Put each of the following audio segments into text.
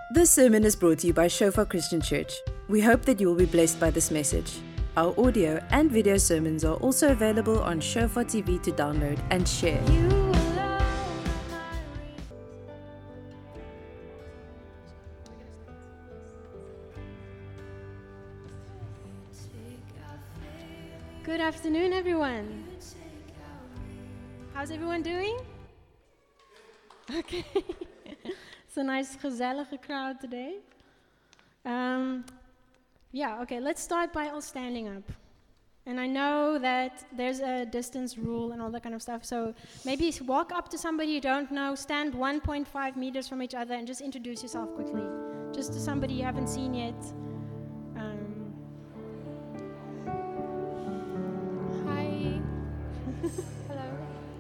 This sermon is brought to you by Shofar Christian Church. We hope that you will be blessed by this message. Our audio and video sermons are also available on Shofar TV to download and share. Good afternoon, everyone. How's everyone doing? Okay. It's a nice, gezellige crowd today. Let's start by all standing up. And I know that there's a distance rule and all that kind of stuff, so maybe walk up to somebody you don't know, stand 1.5 meters from each other, and just introduce yourself quickly. Just to somebody you haven't seen yet. Hi. Hello.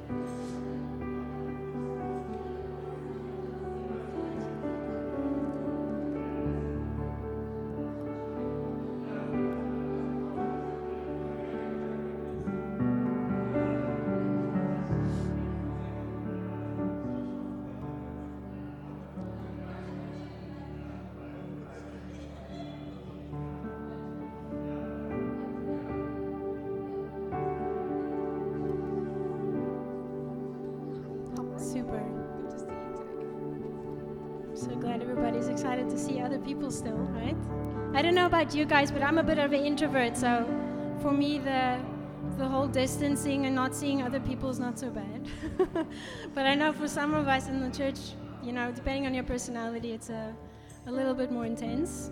Super. Good to see you today. So glad everybody's excited to see other people still, right? I don't know about you guys, but I'm a bit of an introvert, so for me the whole distancing and not seeing other people is not so bad. But I know for some of us in the church, you know, depending on your personality, it's a little bit more intense.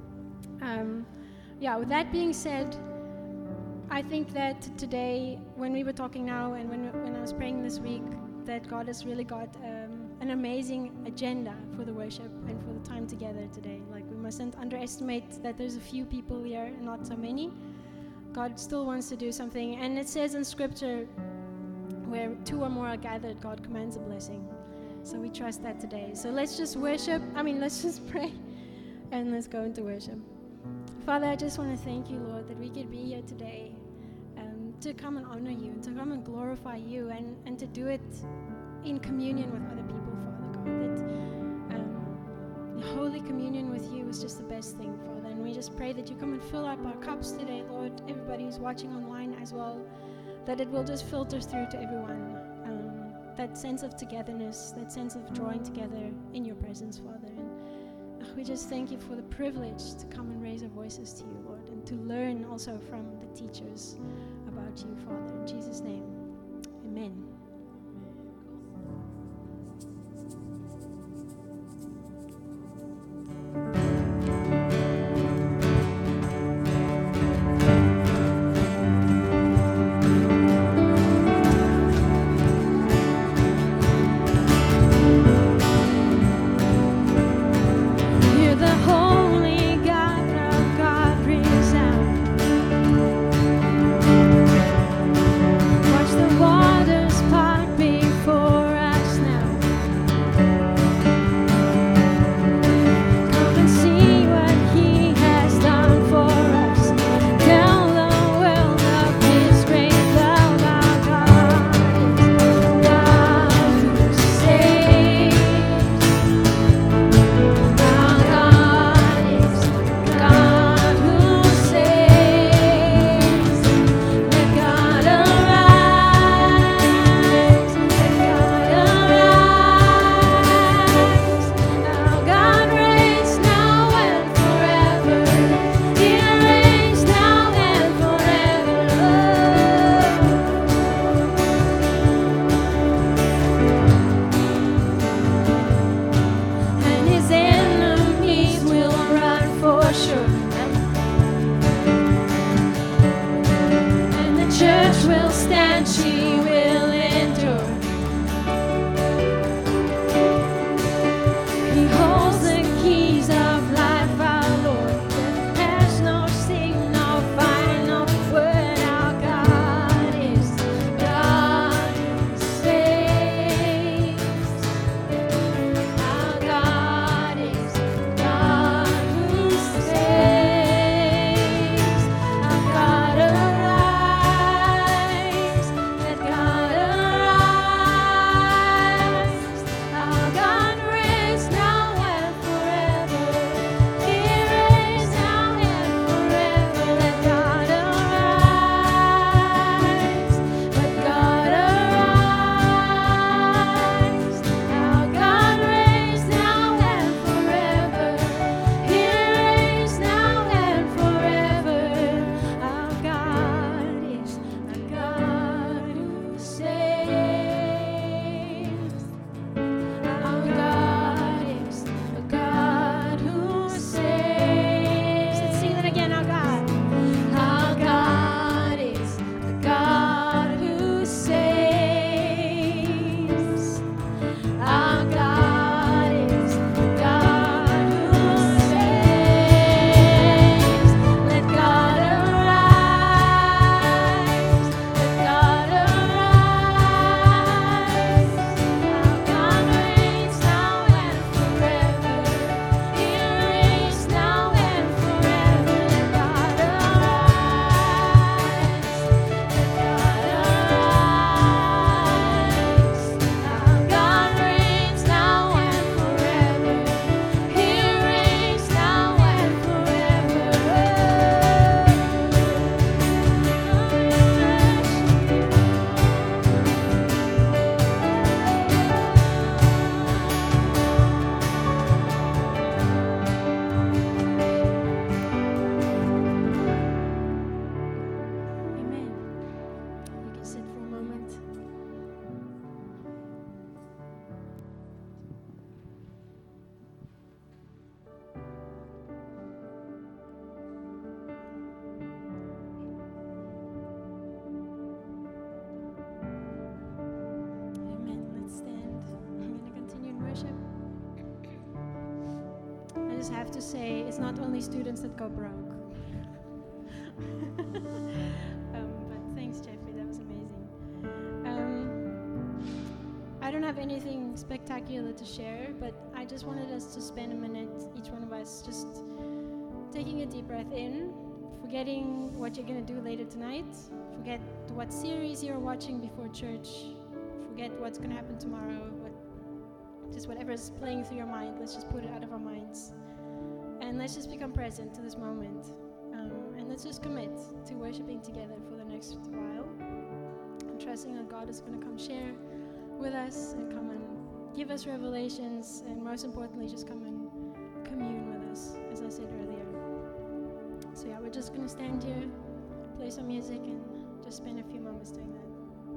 With that being said, I think that today, when we were talking now and when I was praying this week, that God has really got an amazing agenda for the worship and for the time together today. Like, we mustn't underestimate that there's a few people here and not so many. God still wants to do something. And it says in Scripture, where two or more are gathered, God commands a blessing. So we trust that today. So let's just let's just pray and let's go into worship. Father, I just want to thank you, Lord, that we could be here today to come and honor you, to come and glorify you, and to do it in communion with other people, Father God. That Holy Communion with you is just the best thing, Father. And we just pray that you come and fill up our cups today, Lord, everybody who's watching online as well, that it will just filter through to everyone. That sense of togetherness, that sense of drawing together in your presence, Father. And we just thank you for the privilege to come and raise our voices to you, Lord, and to learn also from the teachers about you, Father. In Jesus' name, amen. Watch the waters I just have to say, it's not only students that go broke. But thanks, Jeffrey, that was amazing. I don't have anything spectacular to share, but I just wanted us to spend a minute, each one of us, just taking a deep breath in, forgetting what you're going to do later tonight, forget what series you're watching before church, forget what's going to happen tomorrow, just whatever's playing through your mind, let's just put it out of our minds. And let's just become present to this moment. And let's just commit to worshiping together for the next while. I'm trusting that God is going to come share with us and come and give us revelations, and most importantly, just come and commune with us, as I said earlier. So yeah, we're just going to stand here, play some music, and just spend a few moments doing that.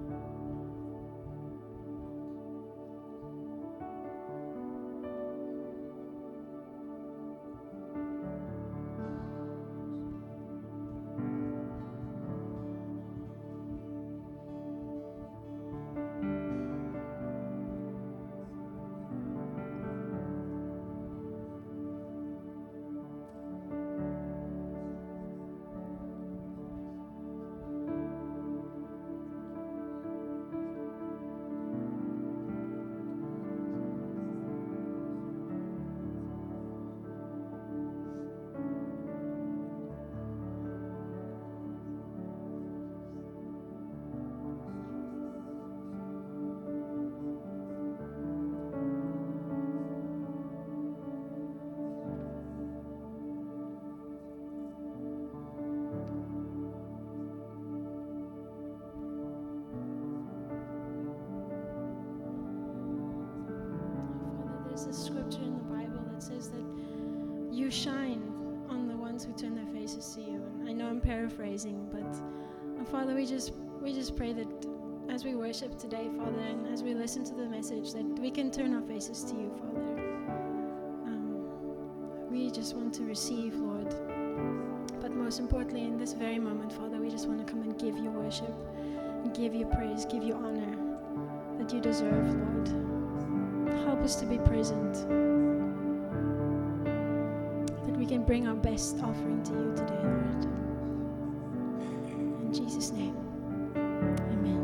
There's a scripture in the Bible that says that you shine on the ones who turn their faces to you. And I know I'm paraphrasing, but Father, we just pray that as we worship today, Father, and as we listen to the message, that we can turn our faces to you, Father. We just want to receive, Lord. But most importantly, in this very moment, Father, we just want to come and give you worship, and give you praise, give you honor that you deserve, Lord. Help us to be present, that we can bring our best offering to you today, Lord. In Jesus' name, amen.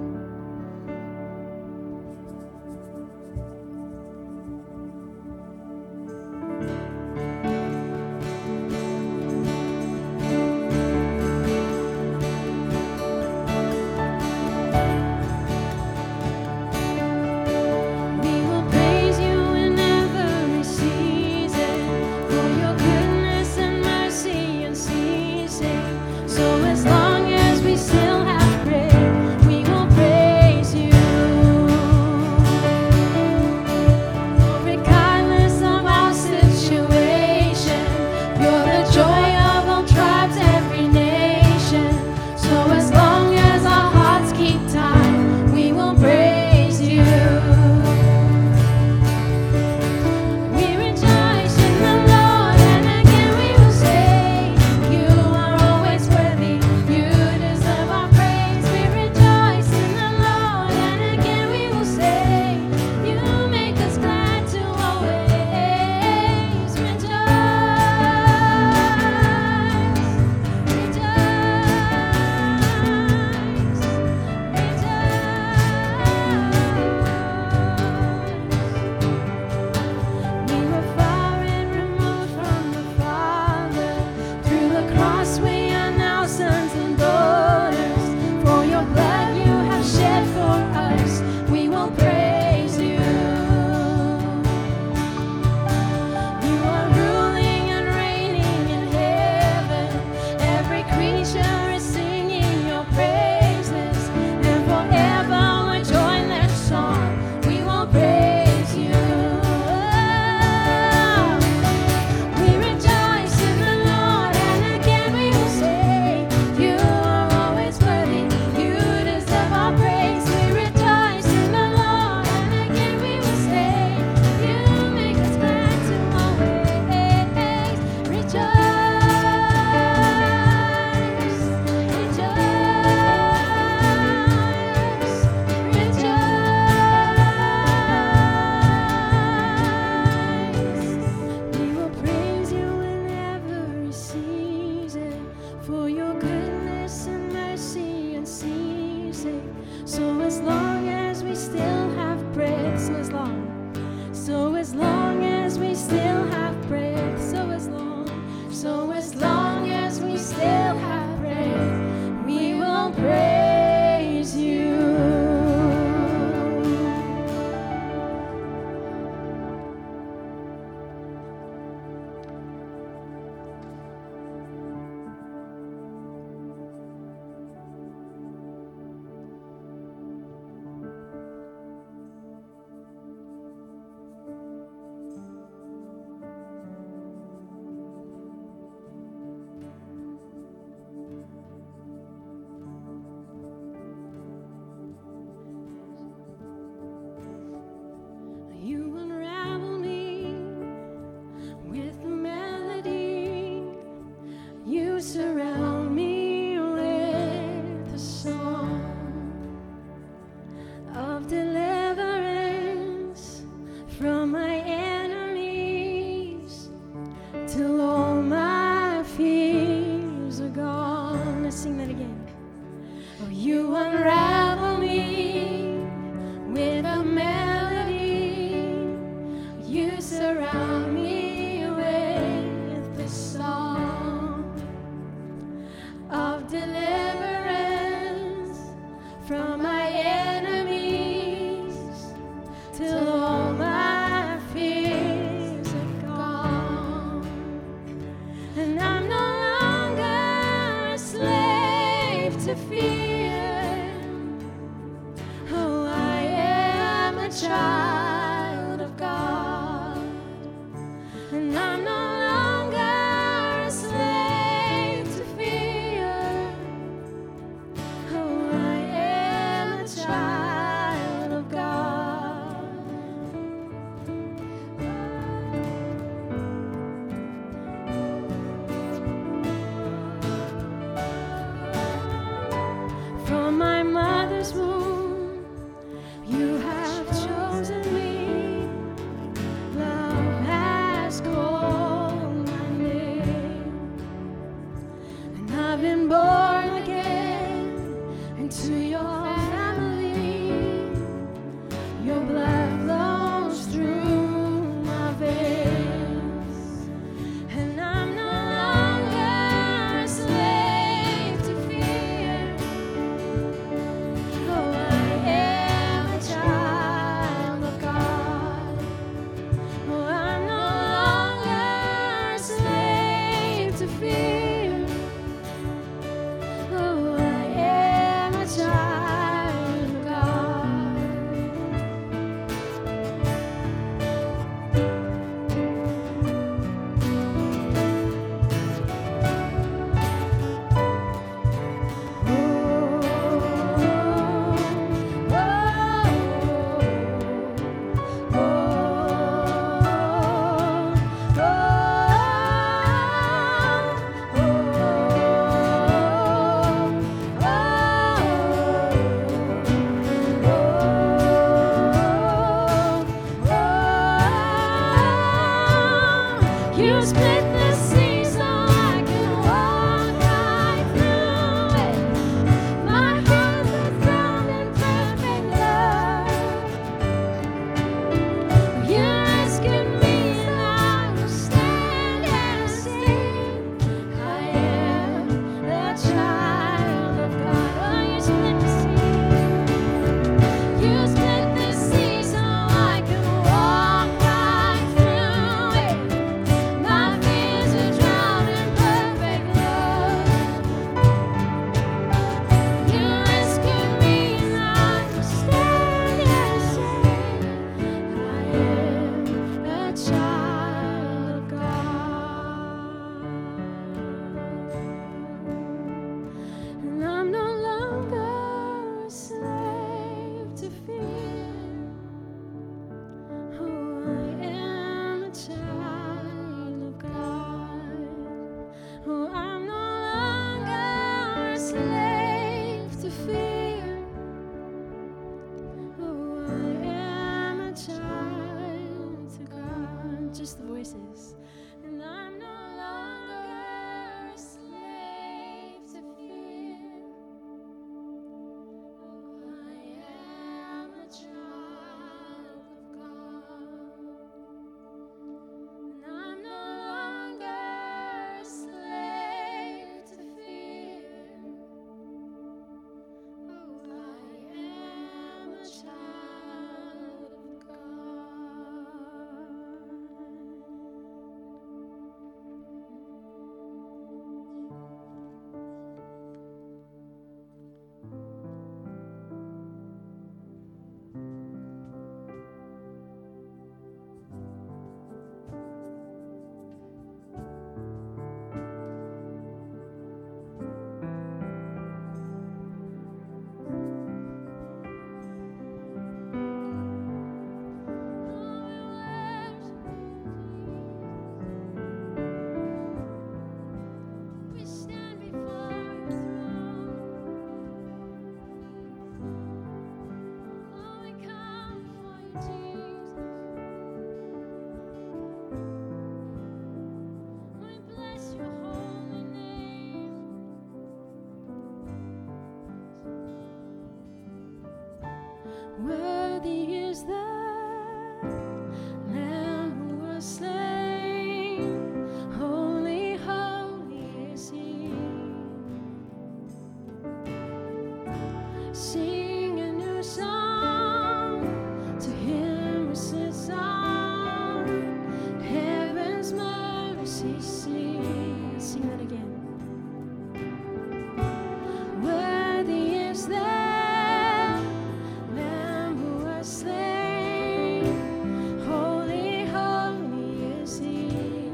So as long as we still have surround me with a song of deliverance from my enemies, till all my fears are gone. Let's sing that again. Oh, you unravel me with a melody. You surround me with the song of deliverance from my enemies, till all my fears are gone. And I'm no longer a slave to fear. Oh, I am a child of God. And I'm no longer a slave to fear. Oh, I am a child of God. From my mother's womb, you have chosen me. Love has called my name, and I've been born again into your family. Your blood flows through my veins, and I'm no longer a slave to fear. Oh, I am a child of God. Oh, I'm no longer a slave to fear. Oh, I am a child of God. You split the sea so I can walk right through it. My heart was found in perfect love. You rescued me and I will stand and sing. I am the child of God. Oh, you split the sea. You split the sea so I can walk right through it. My fears Sing that again. Worthy is the Lamb who was slain. Holy, holy is He.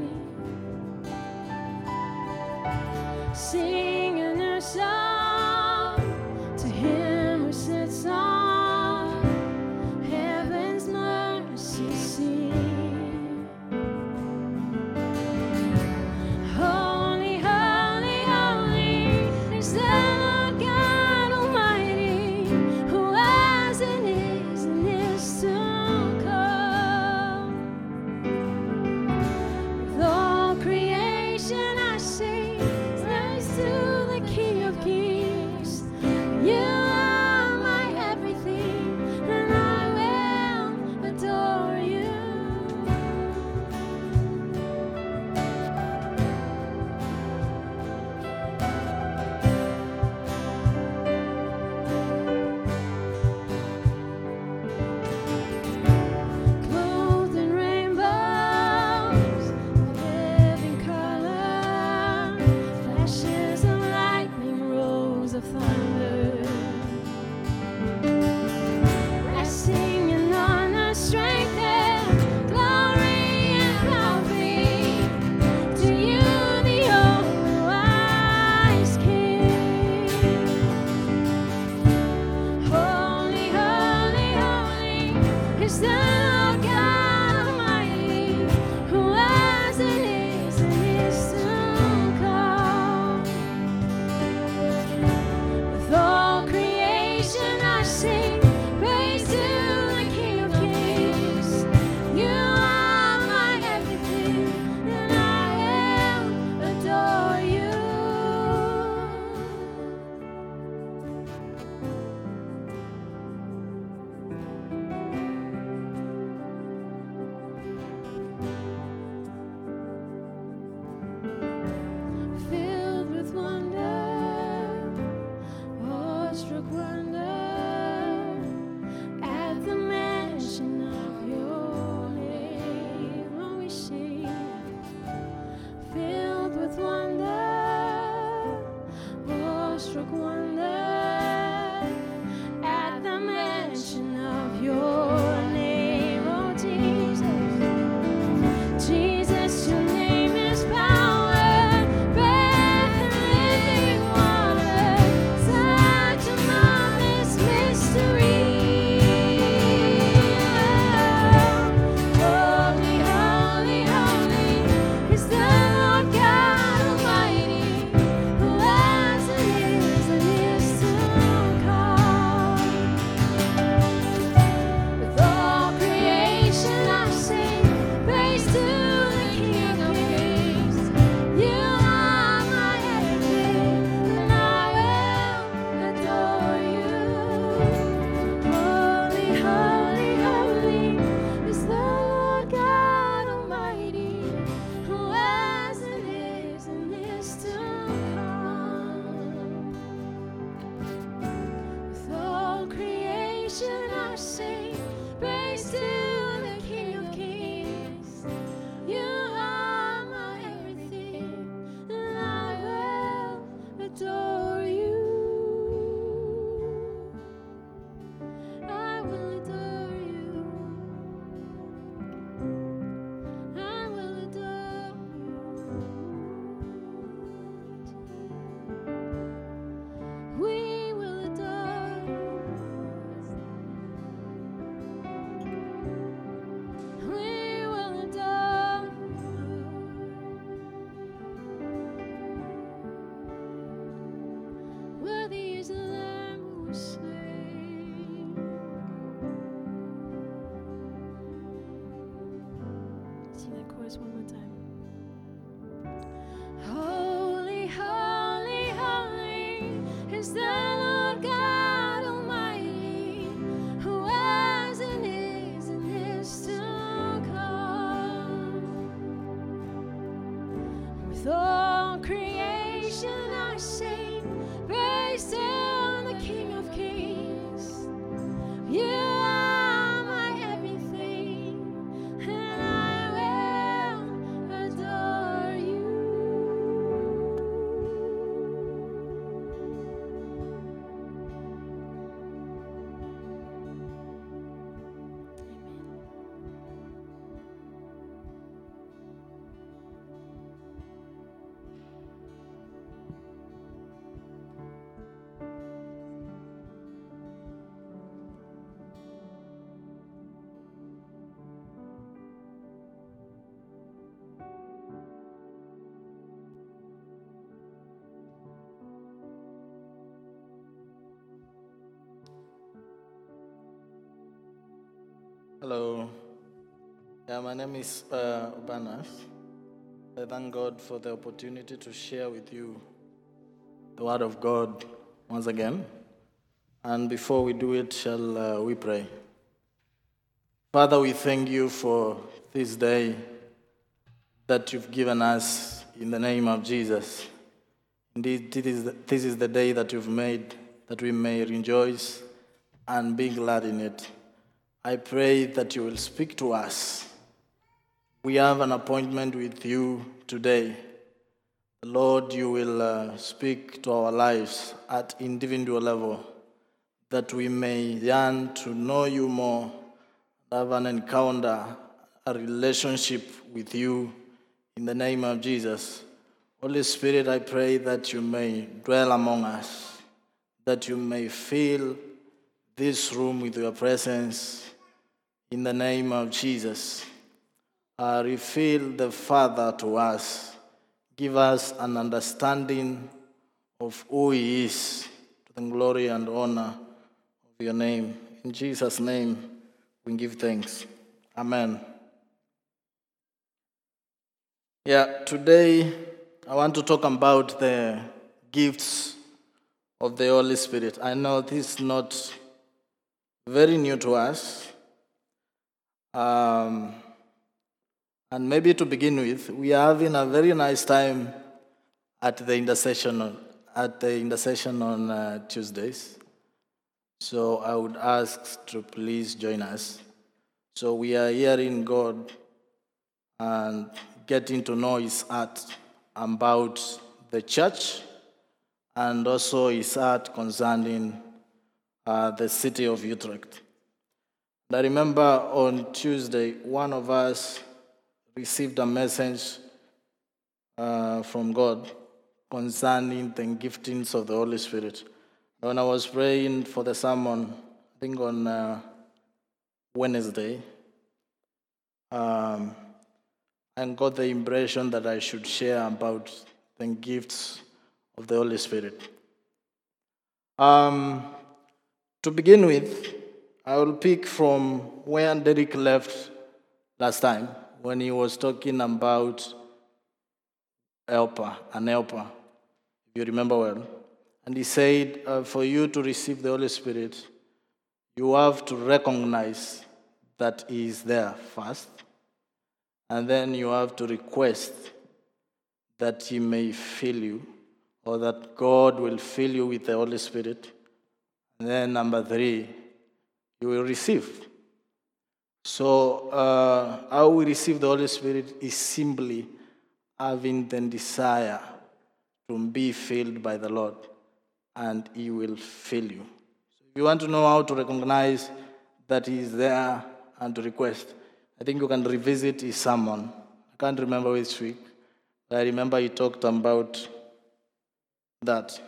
Sing a new song to Him who sits on heaven's mercy seat. Holy, holy, holy is the Lord God Almighty, who was and is to come. With all creation I sing praise to the King of Kings. You are my everything, and I will adore you. Clothed in rainbows, living color, flashes of lightning, rolls of thunder, resting in honor, strength, and glory and power be to you, the only wise King. Holy, holy, holy is the Lord God Almighty, who was and is to come. With all creation I sing praise to the King of Kings. You are my everything, and I will adore you. Filled with wonder, awestruck wonder, at the mention of your name, oh, we sing. Filled with wonder, awestruck wonder, at the mention of your name, oh Jesus. Jesus, your name is power, breath and living water, such a marvelous mystery. Holy, holy, holy is the Lord God Almighty, who was and is to come. With all creation I sing praise to the King of Kings. You are my everything, and I will adore you. Holy, holy, holy is the Lord God Almighty, who was and is to come. With all creation I sing praise to the King of Kings. You are my everything, and I will adore you. I will adore you. I will adore you. We will adore you. We will adore you. Worthy is the Lamb who was slain. Sing that chorus one more time. Holy, holy, holy is the Lord God Almighty, who was and is to come. With all creation I sing praise to the King of Kings. You are my everything, and I will adore you. Hello. My name is Ubanas. I thank God for the opportunity to share with you the Word of God once again. And before we do it, shall we pray? Father, we thank you for this day that you've given us in the name of Jesus. Indeed, this is the day that you've made, that we may rejoice and be glad in it. I pray that you will speak to us. We have an appointment with you today. Lord, you will speak to our lives at individual level, that we may yearn to know you more, have an encounter, a relationship with you in the name of Jesus. Holy Spirit, I pray that you may dwell among us, that you may fill this room with your presence in the name of Jesus. Reveal the Father to us. Give us an understanding of who he is, to the glory and honor of your name. In Jesus' name, we give thanks. Amen. Today I want to talk about the gifts of the Holy Spirit. I know this is not very new to us. And maybe to begin with, we are having a very nice time at the intercession on Tuesdays. So I would ask to please join us. So we are hearing God and getting to know his heart about the church and also his heart concerning the city of Utrecht. I remember on Tuesday, one of us received a message from God concerning the giftings of the Holy Spirit. When I was praying for the sermon, I think on Wednesday, I got the impression that I should share about the gifts of the Holy Spirit. To begin with, I will pick from where Derek left last time, when he was talking about an helper, if you remember well. And he said, for you to receive the Holy Spirit, you have to recognize that he is there first, and then you have to request that he may fill you, or that God will fill you with the Holy Spirit. And then number 3, you will receive. So how we receive the Holy Spirit is simply having the desire to be filled by the Lord, and he will fill you. So if you want to know how to recognize that he is there and to request, I think you can revisit his sermon. I can't remember which week, but I remember he talked about that.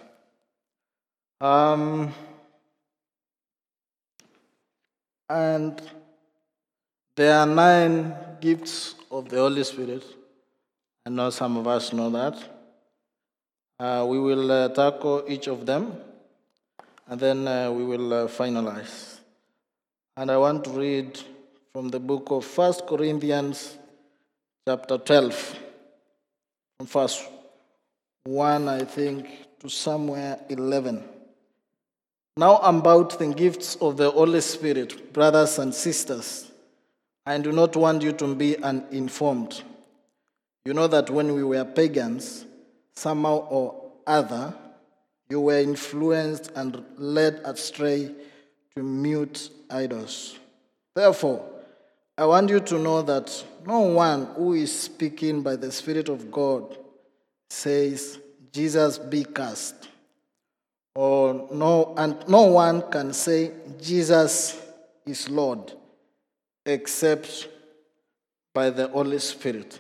And there are 9 gifts of the Holy Spirit. I know some of us know that. We will tackle each of them, and then we will finalize. And I want to read from the book of 1 Corinthians chapter 12, from verse 1, I think, to somewhere 11. Now about the gifts of the Holy Spirit, brothers and sisters, I do not want you to be uninformed. You know that when we were pagans, somehow or other, you were influenced and led astray to mute idols. Therefore, I want you to know that no one who is speaking by the Spirit of God says, Jesus be cast. And no one can say, Jesus is Lord, except by the Holy Spirit.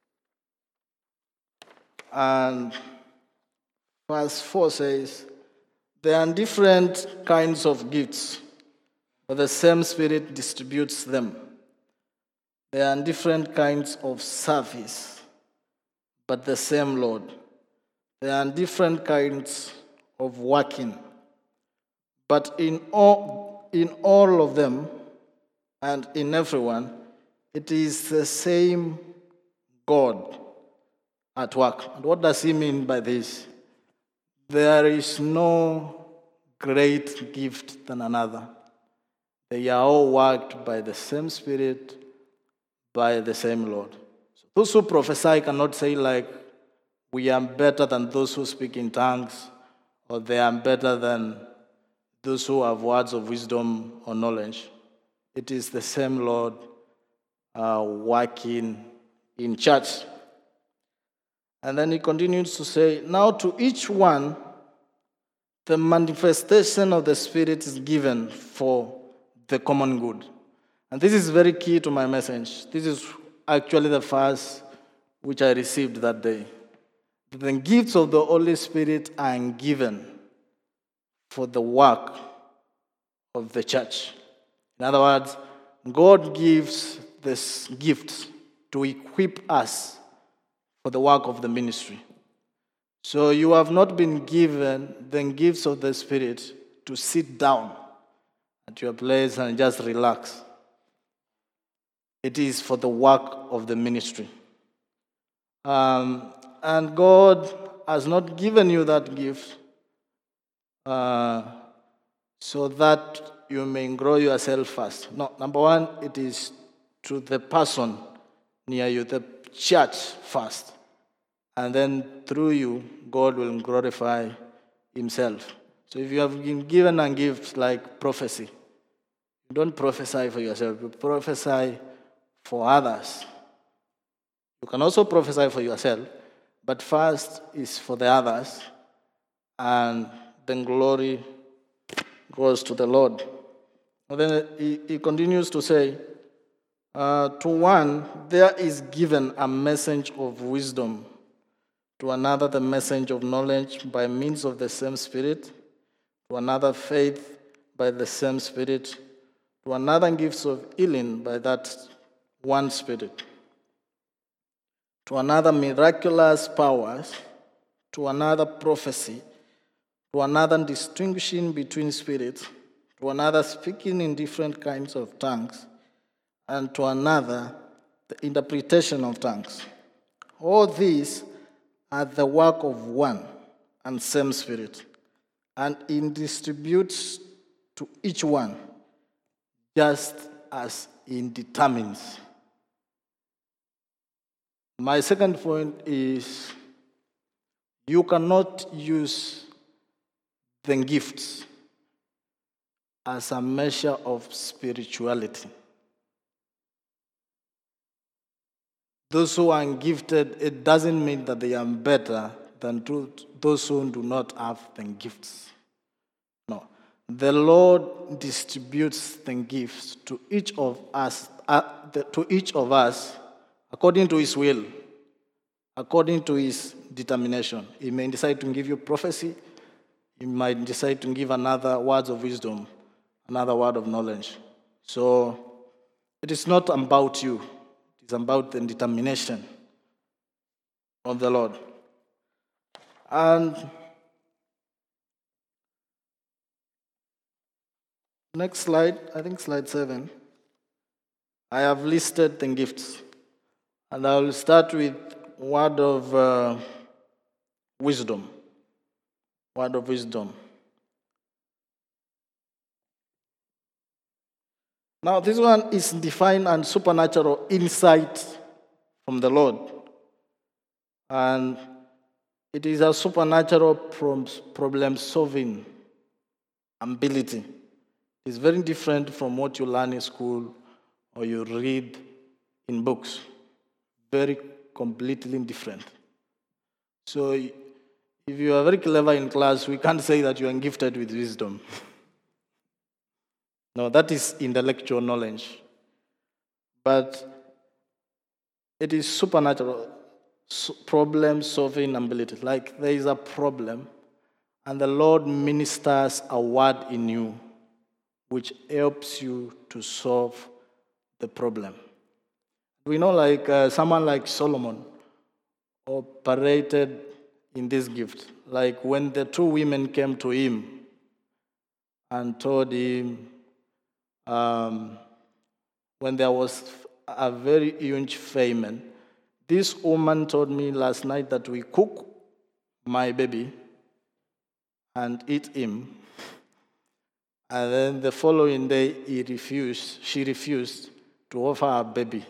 And verse 4 says, there are different kinds of gifts, but the same Spirit distributes them. There are different kinds of service, but the same Lord. There are different kinds of working, but in all of them, and in everyone, it is the same God at work. And what does he mean by this? There is no great gift than another. They are all worked by the same Spirit, by the same Lord. So those who prophesy cannot say like, we are better than those who speak in tongues, or they are better than those who have words of wisdom or knowledge. It is the same Lord working in church. And then he continues to say, now to each one, the manifestation of the Spirit is given for the common good. And this is very key to my message. This is actually the verse which I received that day. The gifts of the Holy Spirit are given for the work of the church. In other words, God gives this gift to equip us for the work of the ministry. So you have not been given the gifts of the Spirit to sit down at your place and just relax. It is for the work of the ministry. And God has not given you that gift so that you may grow yourself first. No, number one, it is to the person near you, the church first. And then through you, God will glorify himself. So if you have been given a gift like prophecy, you don't prophesy for yourself, you prophesy for others. You can also prophesy for yourself, but first is for the others, and then glory goes to the Lord. And then he continues to say, to one, there is given a message of wisdom, to another the message of knowledge by means of the same Spirit, to another faith by the same Spirit, to another gifts of healing by that one Spirit, to another miraculous powers, to another prophecy, to another distinguishing between spirits, to another speaking in different kinds of tongues, and to another the interpretation of tongues. All these are the work of one and same Spirit, and he distributes to each one just as he determines. My second point is you cannot use the gifts as a measure of spirituality. Those who are gifted, it doesn't mean that they are better than those who do not have the gifts. No. The Lord distributes the gifts to each of us, according to his will, according to his determination. He may decide to give you prophecy. He might decide to give another words of wisdom, another word of knowledge. So it is not about you. It is about the determination of the Lord. And next slide, I think slide 7. I have listed the gifts. And I will start with word of wisdom. Word of wisdom. Now, this one is divine and supernatural insight from the Lord. And it is a supernatural problem-solving ability. It's very different from what you learn in school or you read in books. Very completely different. So if you are very clever in class, we can't say that you are gifted with wisdom. No, that is intellectual knowledge. But it is supernatural, problem-solving ability. Like there is a problem, and the Lord ministers a word in you which helps you to solve the problem. We know like someone like Solomon operated in this gift. Like when the two women came to him and told him, when there was a very huge famine. This woman told me last night that we cook my baby and eat him. And then the following day, she refused to offer her baby.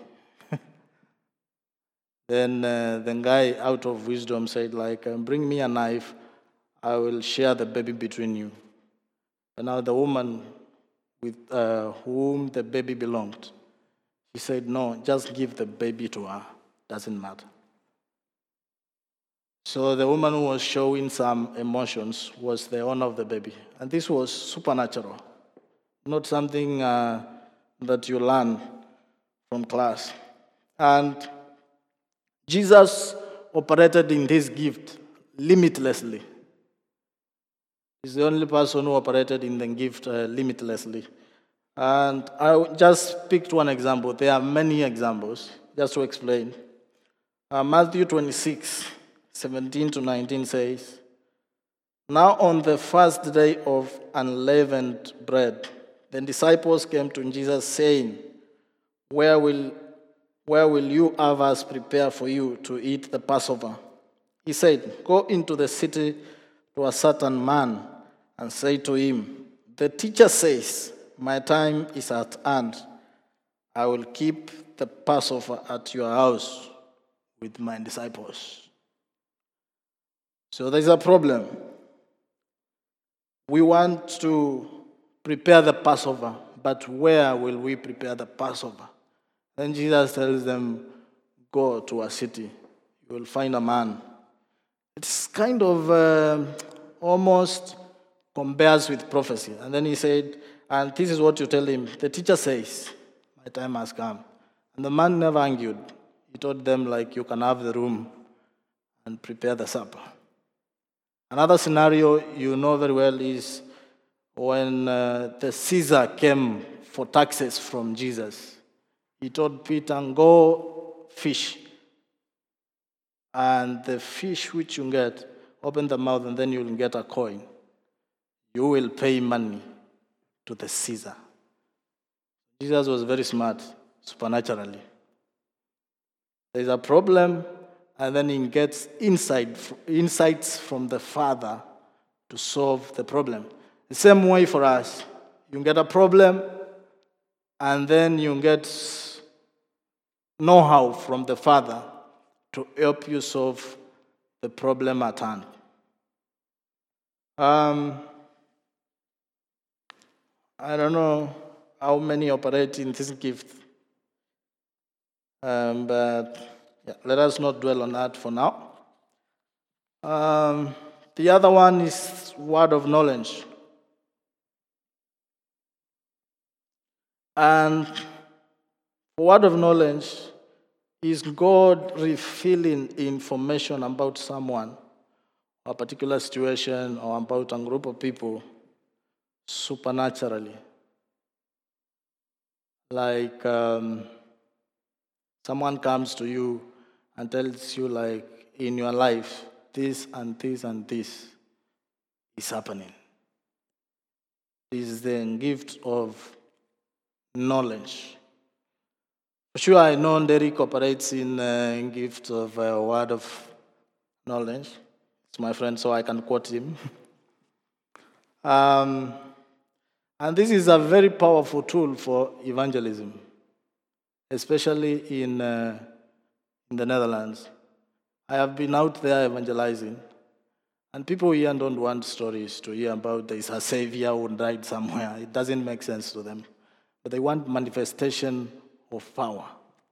Then the guy, out of wisdom, said, bring me a knife, I will share the baby between you. And now the woman with whom the baby belonged, she said, no, just give the baby to her, doesn't matter. So the woman who was showing some emotions was the owner of the baby. And this was supernatural, not something that you learn from class. And Jesus operated in this gift limitlessly. He's the only person who operated in the gift limitlessly. And I just picked one example. There are many examples, just to explain. Matthew 26, 17 to 19 says, now on the first day of unleavened bread, the disciples came to Jesus saying, Where will you have us prepare for you to eat the Passover? He said, go into the city to a certain man and say to him, the teacher says, my time is at hand. I will keep the Passover at your house with my disciples. So there's a problem. We want to prepare the Passover, but where will we prepare the Passover? Then Jesus tells them, go to a city. You will find a man. It's kind of almost compares with prophecy. And then he said, and this is what you tell him. The teacher says, my time has come. And the man never argued. He told them, you can have the room and prepare the supper. Another scenario you know very well is when the Caesar came for taxes from Jesus. He told Peter, go fish. And the fish which you get, open the mouth and then you will get a coin. You will pay money to the Caesar. Jesus was very smart, supernaturally. There's a problem, and then he gets insights from the Father to solve the problem. The same way for us. You get a problem, and then you get know-how from the Father to help you solve the problem at hand. I don't know how many operate in this gift, but let us not dwell on that for now. The other one is word of knowledge. And word of knowledge is God revealing information about someone, a particular situation, or about a group of people supernaturally. Someone comes to you and tells you, in your life, this and this and this is happening. This is the gift of knowledge. For sure, I know Derek operates in gift of word of knowledge. It's my friend, so I can quote him. And this is a very powerful tool for evangelism, especially in the Netherlands. I have been out there evangelizing, and people here don't want stories to hear about there's a savior who died somewhere. It doesn't make sense to them. But they want manifestation of power.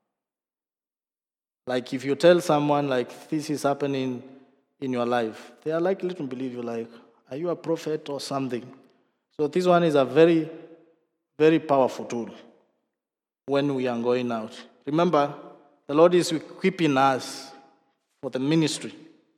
If you tell someone, this is happening in your life, they are likely to believe you, are you a prophet or something? So this one is a very, very powerful tool when we are going out. Remember, the Lord is equipping us for the ministry.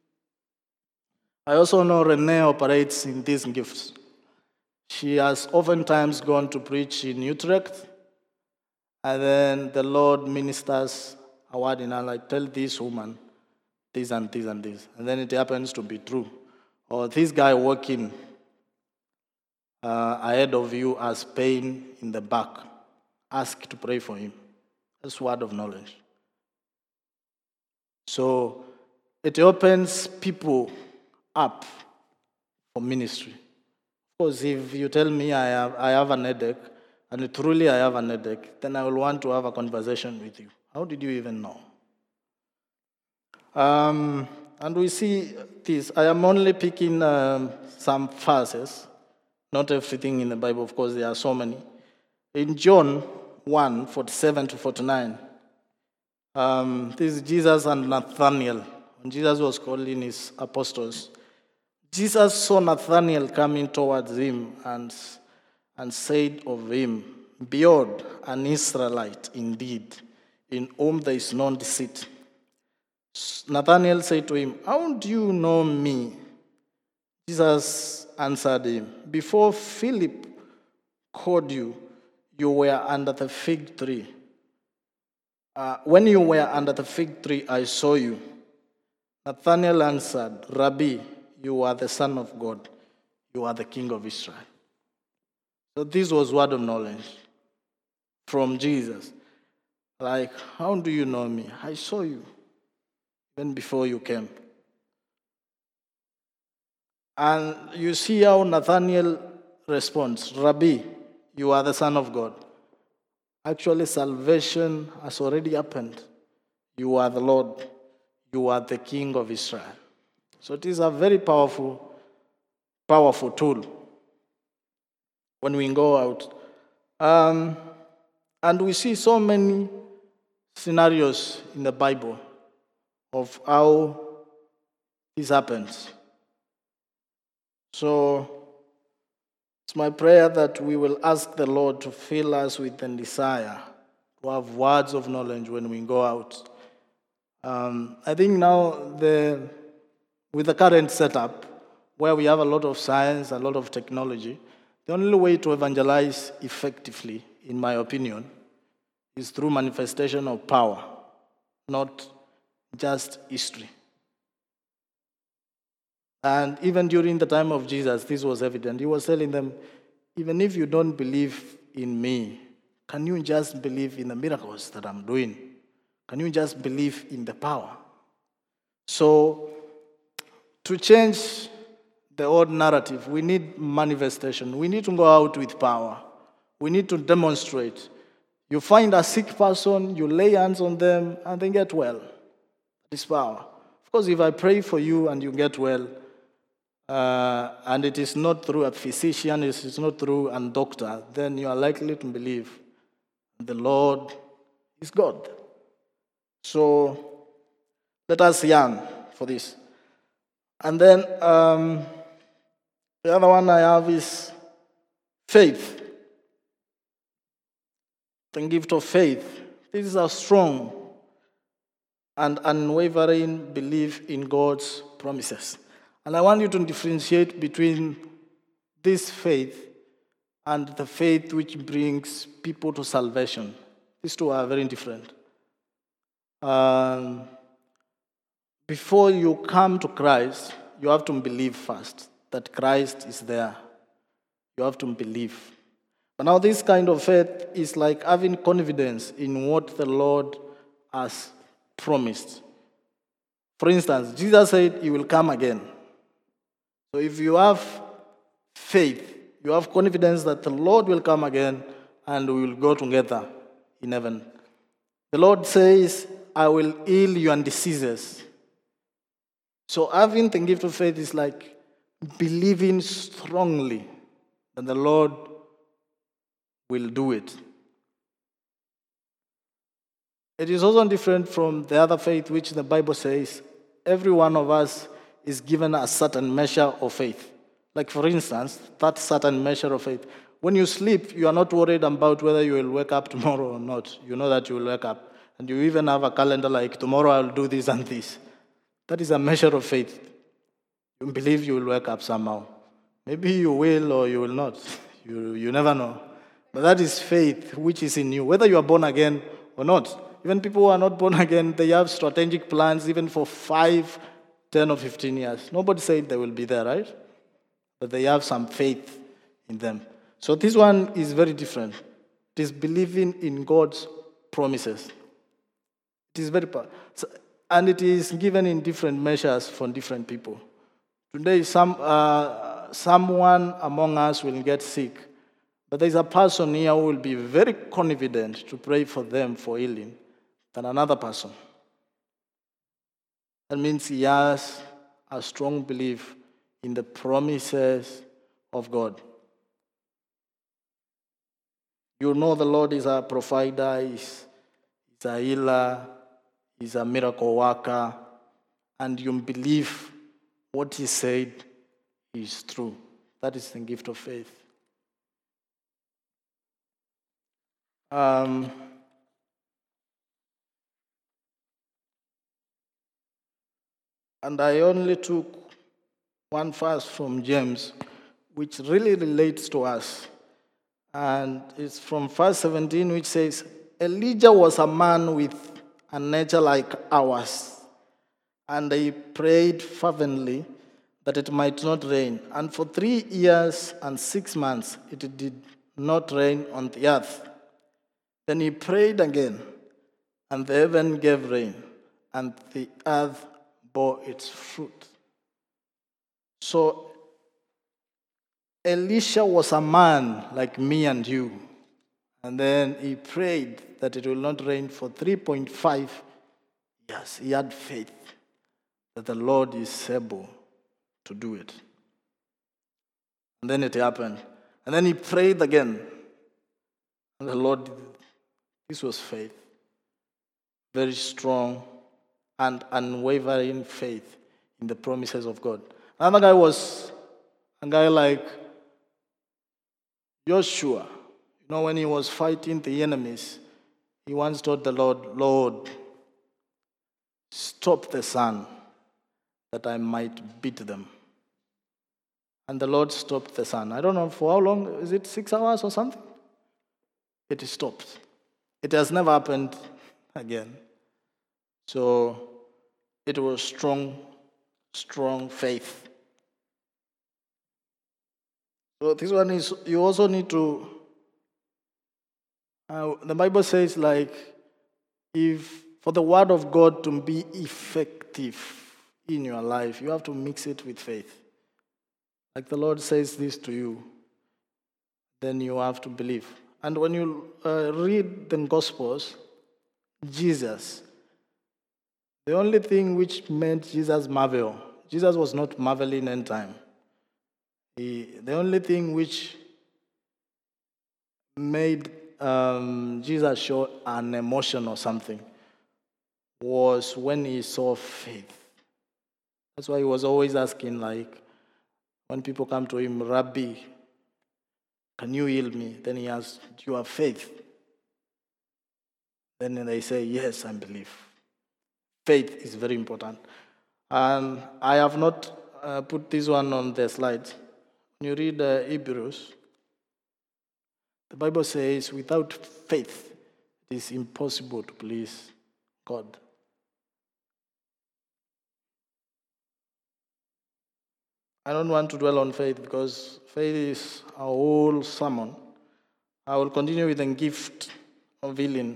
I also know Renee operates in these gifts. She has oftentimes gone to preach in Utrecht, and then the Lord ministers a word in her, tell this woman this and this and this. And then it happens to be true. Or this guy walking ahead of you has pain in the back. ask to pray for him. That's word of knowledge. So it opens people up for ministry. Of course, if you tell me I have an headache, and truly I have an headache, then I will want to have a conversation with you. How did you even know? And we see this. I am only picking some verses, not everything in the Bible, of course, there are so many. In John 1, 47 to 49, this is Jesus and Nathanael. When Jesus was calling his apostles, Jesus saw Nathanael coming towards him and said of him, "Behold, an Israelite indeed, in whom there is no deceit." Nathanael said to him, "How do you know me?" Jesus answered him, "Before Philip called you, you were under the fig tree. When you were under the fig tree, I saw you." Nathanael answered, "Rabbi, you are the Son of God. You are the King of Israel." So this was word of knowledge from Jesus. Like, how do you know me? I saw you even before you came. And you see how Nathanael responds, "Rabbi, you are the Son of God." Actually, salvation has already happened. You are the Lord. You are the King of Israel. So it is a very powerful tool when we go out. And we see so many scenarios in the Bible of how this happens. So it's my prayer that we will ask the Lord to fill us with a desire to have words of knowledge when we go out. I think now, with the current setup, where we have a lot of science, a lot of technology, the only way to evangelize effectively, in my opinion, is through manifestation of power, not just history. And even during the time of Jesus, this was evident. He was telling them, even if you don't believe in me, can you just believe in the miracles that I'm doing? Can you just believe in the power? So, to change the old narrative, we need manifestation. We need to go out with power. We need to demonstrate. You find a sick person, you lay hands on them, and they get well. This power. Of course, if I pray for you and you get well, and it is not through a physician, it is not through a doctor, then you are likely to believe the Lord is God. So let us yearn for this. And then the other one I have is faith. The gift of faith. This is a strong and unwavering belief in God's promises. And I want you to differentiate between this faith and the faith which brings people to salvation. These two are very different. Before you come to Christ, you have to believe first that Christ is there. You have to believe. But now this kind of faith is like having confidence in what the Lord has promised. For instance, Jesus said he will come again. So if you have faith, you have confidence that the Lord will come again and we will go together in heaven. The Lord says, I will heal your diseases. So having the gift of faith is like believing strongly that the Lord will do it. It is also different from the other faith which the Bible says every one of us is given a certain measure of faith. Like for instance, that certain measure of faith. When you sleep, you are not worried about whether you will wake up tomorrow or not. You know that you will wake up. And you even have a calendar like, tomorrow I will do this and this. That is a measure of faith. You believe you will wake up somehow. Maybe you will or you will not. You never know. But that is faith which is in you, whether you are born again or not. Even people who are not born again, they have strategic plans even for 5, 10 or 15 years. Nobody said they will be there, right? But they have some faith in them. So this one is very different. It It is believing in God's promises. It is very powerful. And it is given in different measures for different people. Today, someone among us will get sick, but there's a person here who will be very confident to pray for them for healing than another person. That means he has a strong belief in the promises of God. You know the Lord is a provider, He's a healer, He's a miracle worker, and you believe what He said is true. That is the gift of faith. And I only took one verse from James, which really relates to us. And it's from verse 17, which says, Elijah was a man with a nature like ours, and he prayed fervently that it might not rain. And for 3 years and 6 months, it did not rain on the earth. Then he prayed again, and the heaven gave rain, and the earth bore its fruit. So Elisha was a man like me and you. And then he prayed that it will not rain for 3.5 years. He had faith that the Lord is able to do it. And then it happened. And then he prayed again. And the Lord did it. This was faith. Very strong and unwavering faith in the promises of God. Another guy was a guy like Joshua. You know, when he was fighting the enemies, he once told the Lord, Lord, stop the sun that I might beat them. And the Lord stopped the sun. I don't know for how long. Is it 6 hours or something? It stopped. It has never happened again. So it was strong faith. So this one is, you also need to, the Bible says like, if for the word of God to be effective in your life, you have to mix it with faith. Like the Lord says this to you, then you have to believe. And when you read the Gospels, Jesus, the only thing which made Jesus marvel, Jesus was not marveling in time. The only thing which made Jesus show an emotion or something was when he saw faith. That's why he was always asking, like, when people come to him, Rabbi, can you heal me? Then he asks, do you have faith? Then they say, yes, I believe. Faith is very important. And I have not put this one on the slides. When you read Hebrews, the Bible says, without faith, it is impossible to please God. I don't want to dwell on faith because faith is a whole sermon. I will continue with the gift of healing.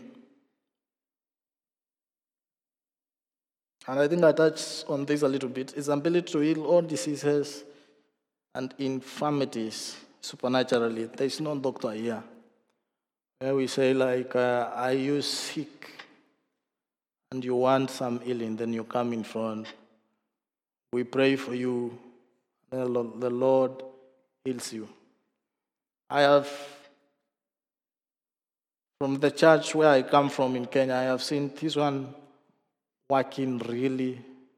And I think I touched on this a little bit. It's ability to heal all diseases and infirmities supernaturally. There is no doctor here. Where we say like, are you sick and you want some healing, then you come in front. We pray for you. The Lord heals you. I have, from the church where I come from in Kenya, I have seen this one working really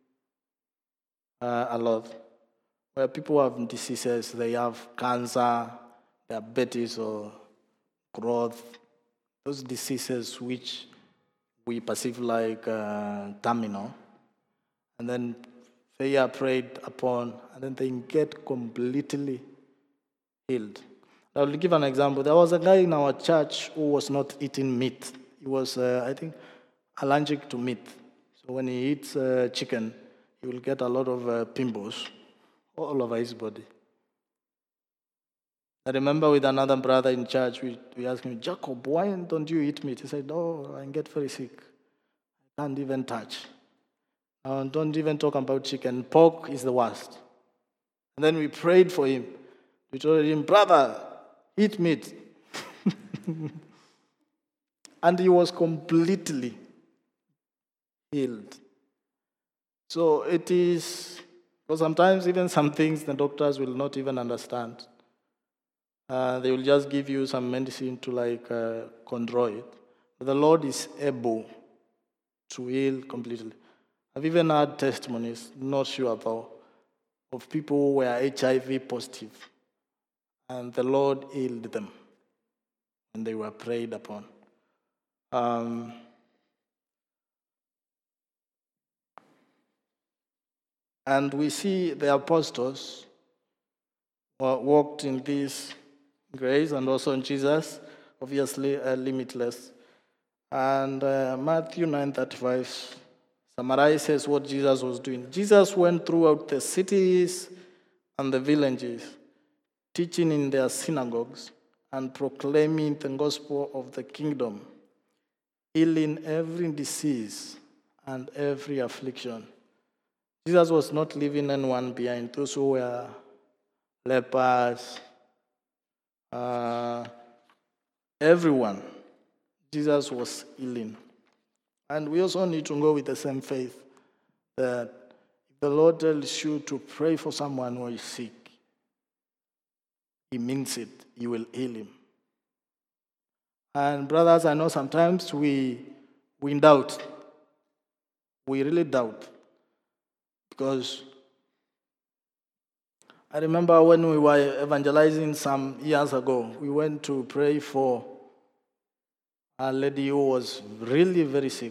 a lot. Where people have diseases, they have cancer, diabetes, or growth, those diseases which we perceive like terminal, and then they are prayed upon, and then they get completely healed. I will give an example. There was a guy in our church who was not eating meat. He was, I think, allergic to meat. So when he eats chicken, he will get a lot of pimples all over his body. I remember with another brother in church, we asked him, Jacob, why don't you eat meat? He said, I get very sick. I can't even touch. Don't even talk about chicken. Pork is the worst. And then we prayed for him. We told him, brother, eat meat. And he was completely healed. So it is, because sometimes even some things the doctors will not even understand. They will just give you some medicine to control it. But the Lord is able to heal completely. I've even had testimonies, not sure though, of people who were HIV positive. And the Lord healed them when they were prayed upon. And we see the apostles walked in this grace, and also in Jesus, obviously limitless. And Matthew 9:35 summarizes what Jesus was doing. Jesus went throughout the cities and the villages, teaching in their synagogues and proclaiming the gospel of the kingdom, healing every disease and every affliction. Jesus was not leaving anyone behind. Those who were lepers, everyone, Jesus was healing. And we also need to go with the same faith that if the Lord tells you to pray for someone who is sick, He means it. He will heal him. And brothers, I know sometimes we doubt. We really doubt. Because I remember when we were evangelizing some years ago, we went to pray for a lady who was really very sick.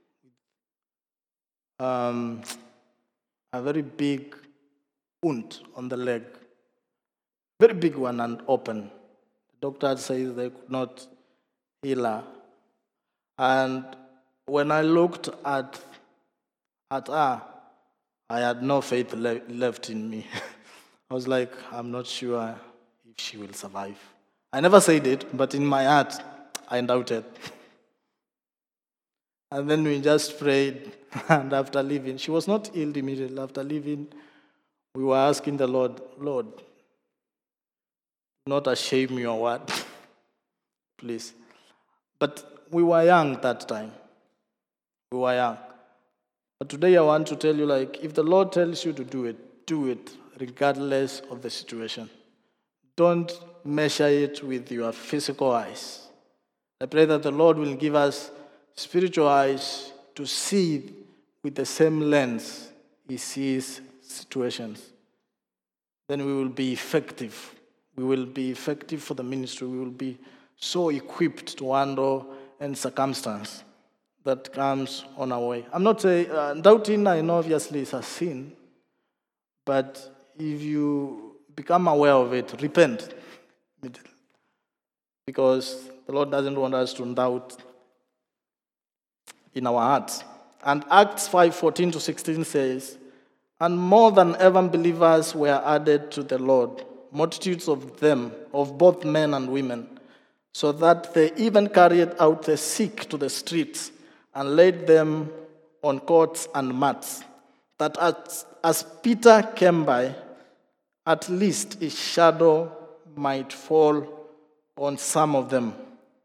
A very big wound on the leg. Very big one and open. The doctor says they could not heal her. And when I looked at her, I had no faith left in me. I was like, I'm not sure if she will survive. I never said it, but in my heart, I doubted. And then we just prayed, and after leaving, she was not healed immediately. After leaving, we were asking the Lord, not ashame your word, please. But we were young that time. We were young. But today I want to tell you, if the Lord tells you to do it regardless of the situation. Don't measure it with your physical eyes. I pray that the Lord will give us spiritual eyes to see with the same lens He sees situations. Then we will be effective. We will be effective for the ministry. We will be so equipped to handle any circumstance that comes on our way. I'm not saying, doubting, I know obviously is a sin, but if you become aware of it, repent. Because the Lord doesn't want us to doubt in our hearts. And Acts 5:14-16 says, and more than ever believers were added to the Lord, multitudes of them, of both men and women, so that they even carried out the sick to the streets and laid them on cots and mats, that as Peter came by, at least his shadow might fall on some of them.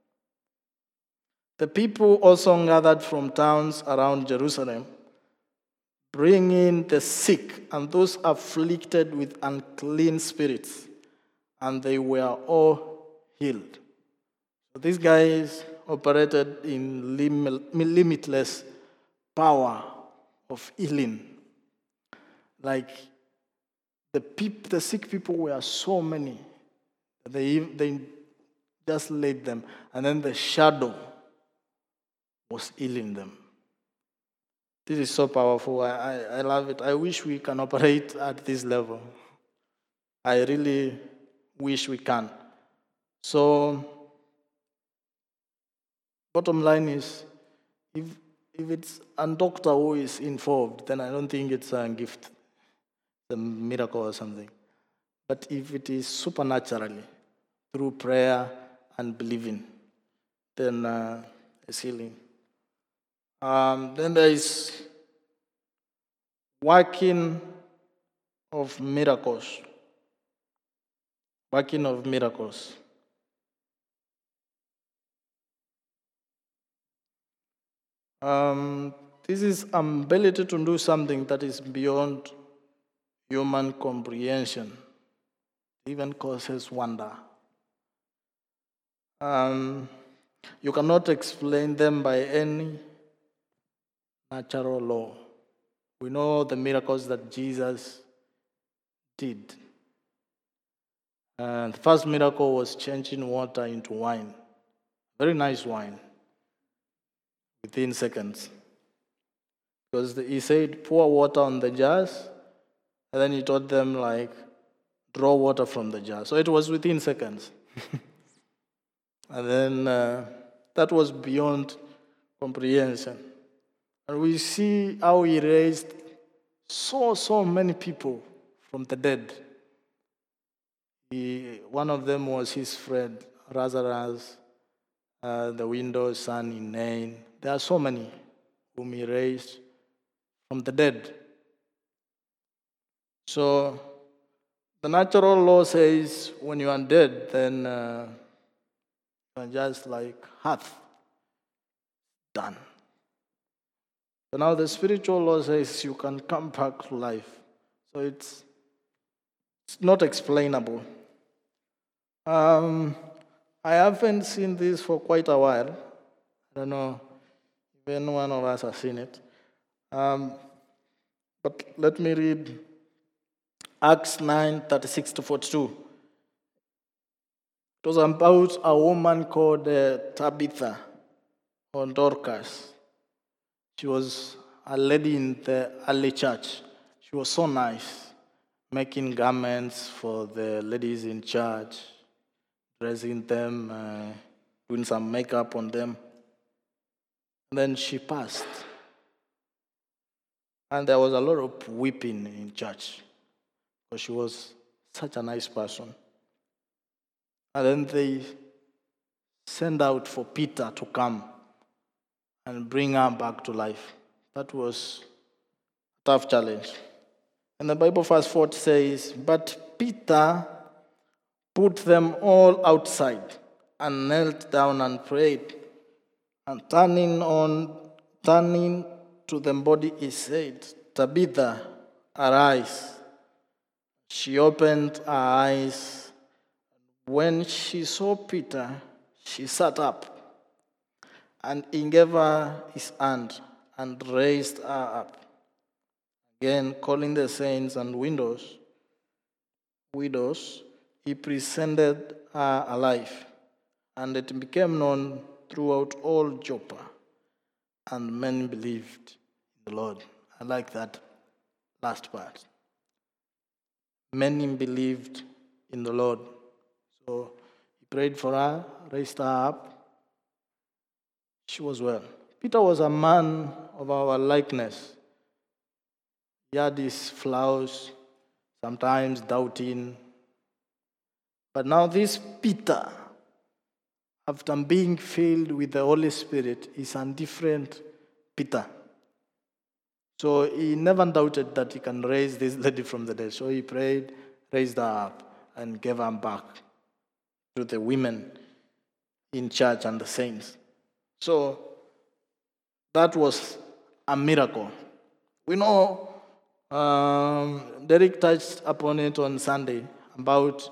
The people also gathered from towns around Jerusalem, bringing the sick and those afflicted with unclean spirits, and they were all healed. So these guys operated in limitless power of healing. Like the sick people were so many, they just laid them, and then the shadow was healing them. This is so powerful. I love it. I wish we can operate at this level. I really wish we can. So, bottom line is, if it's a doctor who is involved, then I don't think it's a gift, it's a miracle or something. But if it is supernaturally, through prayer and believing, then it's healing. Then there is working of miracles. Working of miracles. This is ability to do something that is beyond human comprehension. It even causes wonder. You cannot explain them by any natural law. We know the miracles that Jesus did. The first miracle was changing water into wine. Very nice wine. Within seconds. Because he said, pour water on the jars, and then he told them, draw water from the jar. So it was within seconds. And then that was beyond comprehension. And we see how he raised so many people from the dead. One of them was his friend, Lazarus, the widow's son in Nain. There are so many whom he raised from the dead. So the natural law says when you are dead, then you are just like earth, done. So now the spiritual law says you can come back to life. So it's not explainable. I haven't seen this for quite a while. I don't know if any one of us has seen it. But let me read Acts 9:36-42. It was about a woman called Tabitha or Dorcas. She was a lady in the early church. She was so nice, making garments for the ladies in church, dressing them, doing some makeup on them. And then she passed. And there was a lot of weeping in church because she was such a nice person. And then they sent out for Peter to come and bring her back to life. That was a tough challenge. And the Bible verse 40 says, but Peter put them all outside and knelt down and prayed. And turning to the body, he said, Tabitha, arise. She opened her eyes. When she saw Peter, she sat up. And he gave her his hand and raised her up. Again, calling the saints and widows, he presented her alive. And it became known throughout all Joppa. And many believed in the Lord. I like that last part. Many believed in the Lord. So he prayed for her, raised her up. She was well. Peter was a man of our likeness. He had his flaws, sometimes doubting. But now this Peter, after being filled with the Holy Spirit, is a different Peter. So he never doubted that he can raise this lady from the dead. So he prayed, raised her up, and gave her back to the women in church and the saints. So that was a miracle. We know Derek touched upon it on Sunday about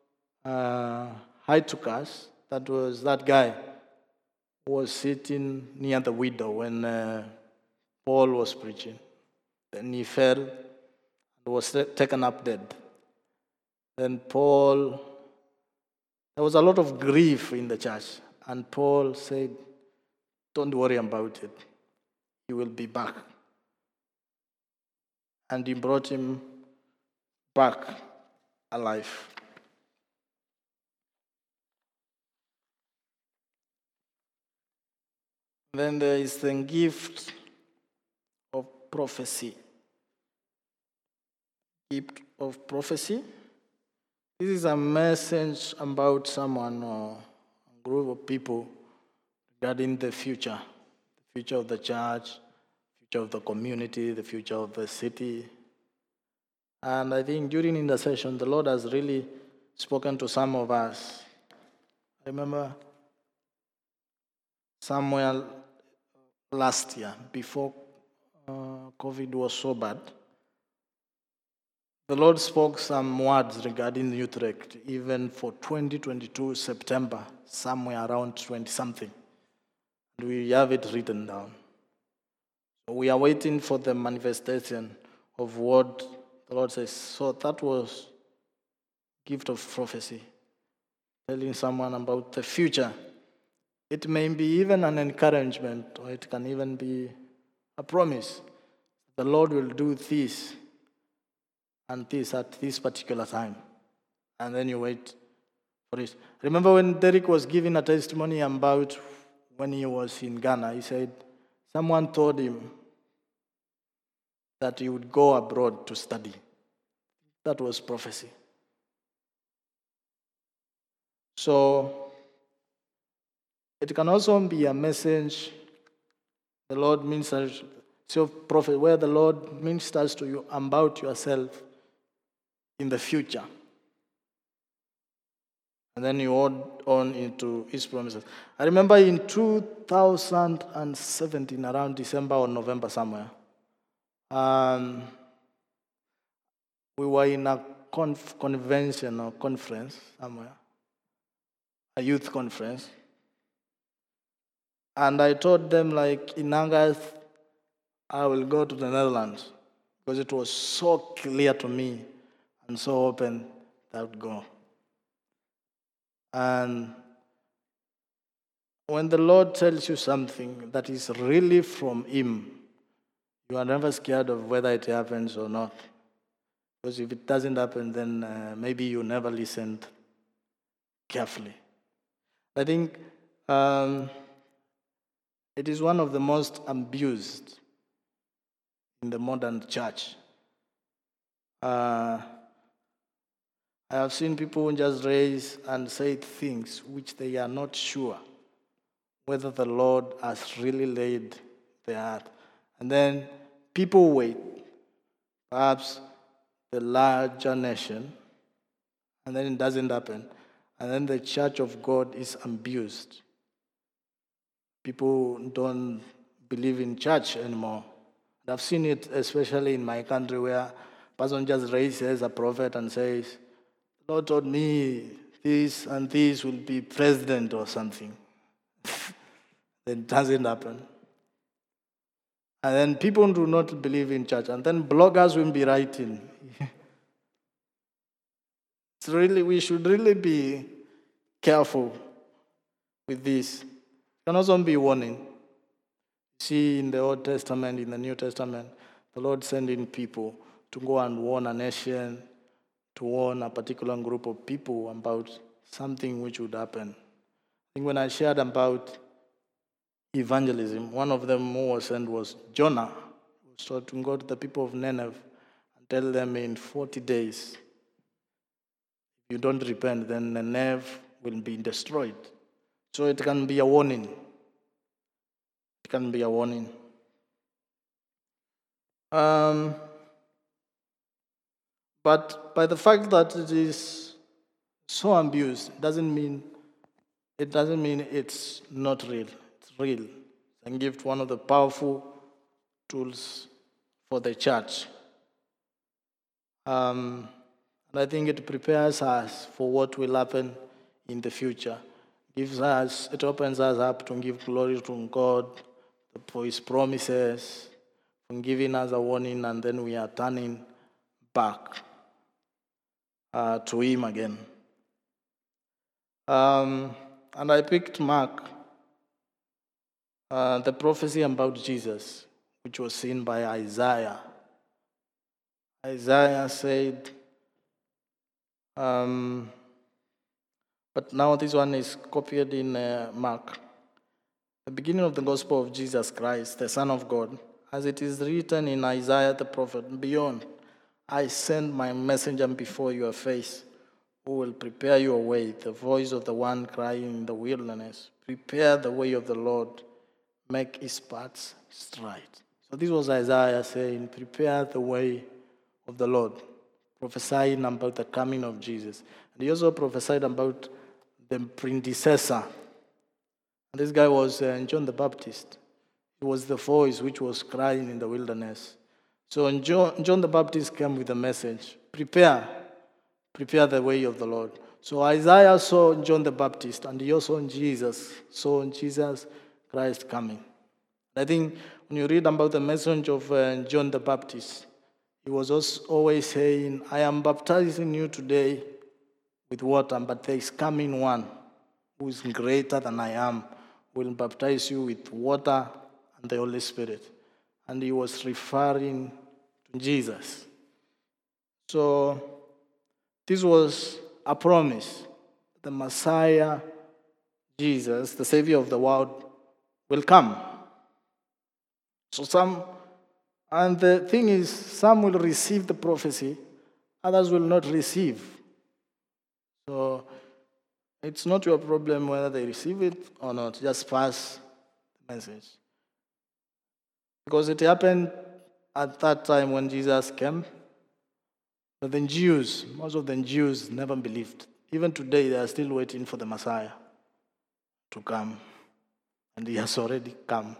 Hytukas. That was that guy who was sitting near the widow when Paul was preaching. Then he fell and was taken up dead. Then there was a lot of grief in the church. And Paul said, don't worry about it. He will be back. And he brought him back alive. Then there is the gift of prophecy. Gift of prophecy. This is a message about someone or a group of people regarding the future of the church, future of the community, the future of the city. And I think during intercession, the Lord has really spoken to some of us. I remember somewhere last year, before COVID was so bad, the Lord spoke some words regarding Utrecht, even for 2022 September, somewhere around 20-something. We have it written down. So we are waiting for the manifestation of what the Lord says. So that was gift of prophecy, telling someone about the future. It may be even an encouragement, or it can even be a promise. The Lord will do this and this at this particular time. And then you wait for it. Remember when Derek was giving a testimony about when he was in Ghana, he said someone told him that he would go abroad to study. That was prophecy. So it can also be a message the Lord ministers, prophet, where the Lord ministers to you about yourself in the future. And then you on into his promises. I remember in 2017, around December or November somewhere, we were in a convention or conference somewhere, a youth conference. And I told them, like, in August, I will go to the Netherlands, because it was so clear to me and so open that I would go. And when the Lord tells you something that is really from Him, you are never scared of whether it happens or not. Because if it doesn't happen, then maybe you never listened carefully. I think it is one of the most abused in the modern church. I have seen people just raise and say things which they are not sure whether the Lord has really laid their heart. And then people wait, perhaps the larger nation, and then it doesn't happen. And then the church of God is abused. People don't believe in church anymore. I've seen it especially in my country, where a person just raises a prophet and says, the Lord told me this and this will be president or something. Then it doesn't happen. And then people do not believe in church. And then bloggers will be writing. We should really be careful with this. It can also be warning. See, in the Old Testament, in the New Testament, the Lord sending people to go and warn a nation, to warn a particular group of people about something which would happen. I think when I shared about evangelism, one of them who was sent was Jonah. He was told to go to the people of Nineveh and tell them in 40 days, if you don't repent, then Nineveh will be destroyed. So it can be a warning. It can be a warning. But by the fact that it is so abused, doesn't mean it's not real. It's real. It's a gift, one of the powerful tools for the church. And I think it prepares us for what will happen in the future. It opens us up to give glory to God for His promises, for giving us a warning, and then we are turning back to Him again. And I picked Mark, the prophecy about Jesus, which was seen by Isaiah. Isaiah said, but now this one is copied in Mark. The beginning of the gospel of Jesus Christ, the Son of God, as it is written in Isaiah the prophet, beyond, I send my messenger before your face, who will prepare your way, the voice of the one crying in the wilderness. Prepare the way of the Lord, make his paths straight. So this was Isaiah saying, prepare the way of the Lord, prophesying about the coming of Jesus. And he also prophesied about the predecessor. And this guy was John the Baptist. It was the voice which was crying in the wilderness. So John the Baptist came with a message, prepare the way of the Lord. So Isaiah saw John the Baptist, and he also saw Jesus Christ coming. I think when you read about the message of John the Baptist, he was also always saying, I am baptizing you today with water, but there is coming one who is greater than I am, will baptize you with water and the Holy Spirit. And he was referring to Jesus. So this was a promise. The Messiah, Jesus, the Savior of the world, will come. And the thing is, some will receive the prophecy, others will not receive. So it's not your problem whether they receive it or not. Just pass the message. Because it happened at that time when Jesus came, but the Jews, most of the Jews never believed. Even today, they are still waiting for the Messiah to come. And he has already come.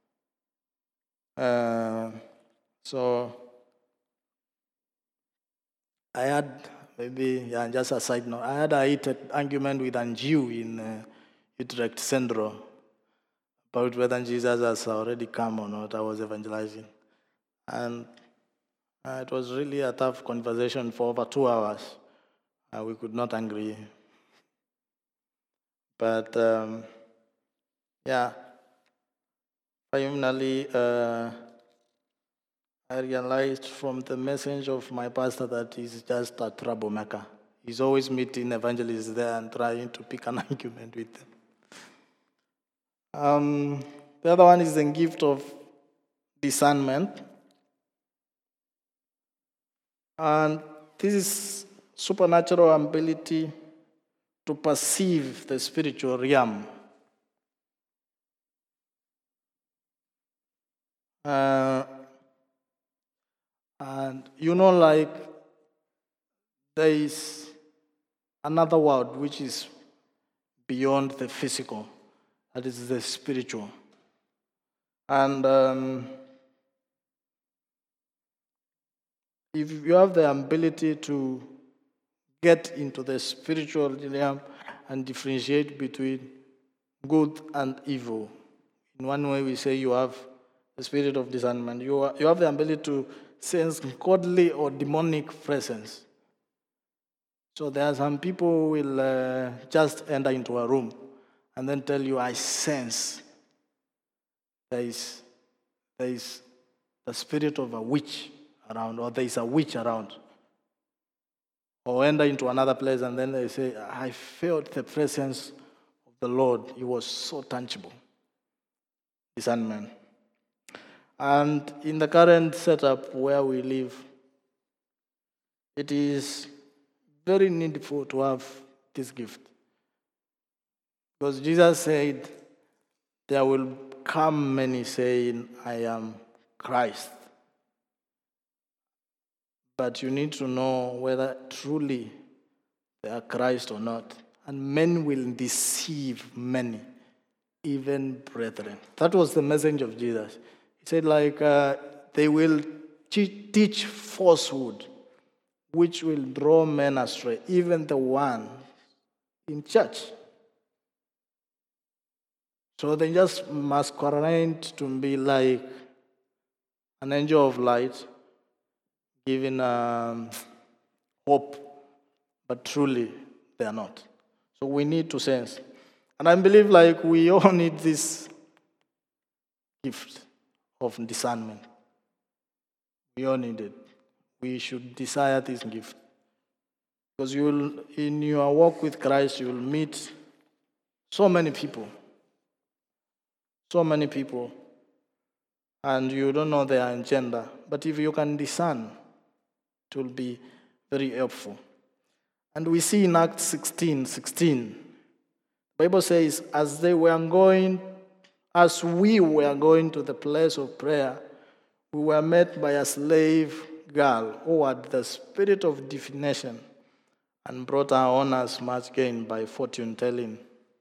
So I had, just a side note, I had a heated argument with a Jew in Utrecht Central about whether Jesus has already come or not. I was evangelizing. And it was really a tough conversation for over 2 hours. We could not agree. But, finally, I realized from the message of my pastor that he's just a troublemaker. He's always meeting evangelists there and trying to pick an argument with them. The other one is the gift of discernment. And this is supernatural ability to perceive the spiritual realm. And like there is another world which is beyond the physical, that is the spiritual. And if you have the ability to get into the spiritual realm and differentiate between good and evil, in one way we say you have the spirit of discernment. You have the ability to sense godly or demonic presence. So there are some people who will just enter into a room and then tell you, I sense there is the spirit of a witch around, or there is a witch around. Or enter into another place and then they say, I felt the presence of the Lord. It was so tangible. Discernment. And in the current setup where we live, it is very needful to have this gift. Because Jesus said, there will come many saying, I am Christ. But you need to know whether truly they are Christ or not. And men will deceive many, even brethren. That was the message of Jesus. He said, they will teach falsehood, which will draw men astray, even the one in church. So they just masquerade to be like an angel of light, giving hope, but truly they are not. So we need to sense. And I believe we all need this gift of discernment. We all need it. We should desire this gift. Because in your walk with Christ, you will meet so many people. So many people. And you don't know their agenda. But if you can discern, it will be very helpful. And we see in Acts 16:16, the Bible says, as we were going to the place of prayer, we were met by a slave girl who had the spirit of divination and brought her honors much gain by fortune telling.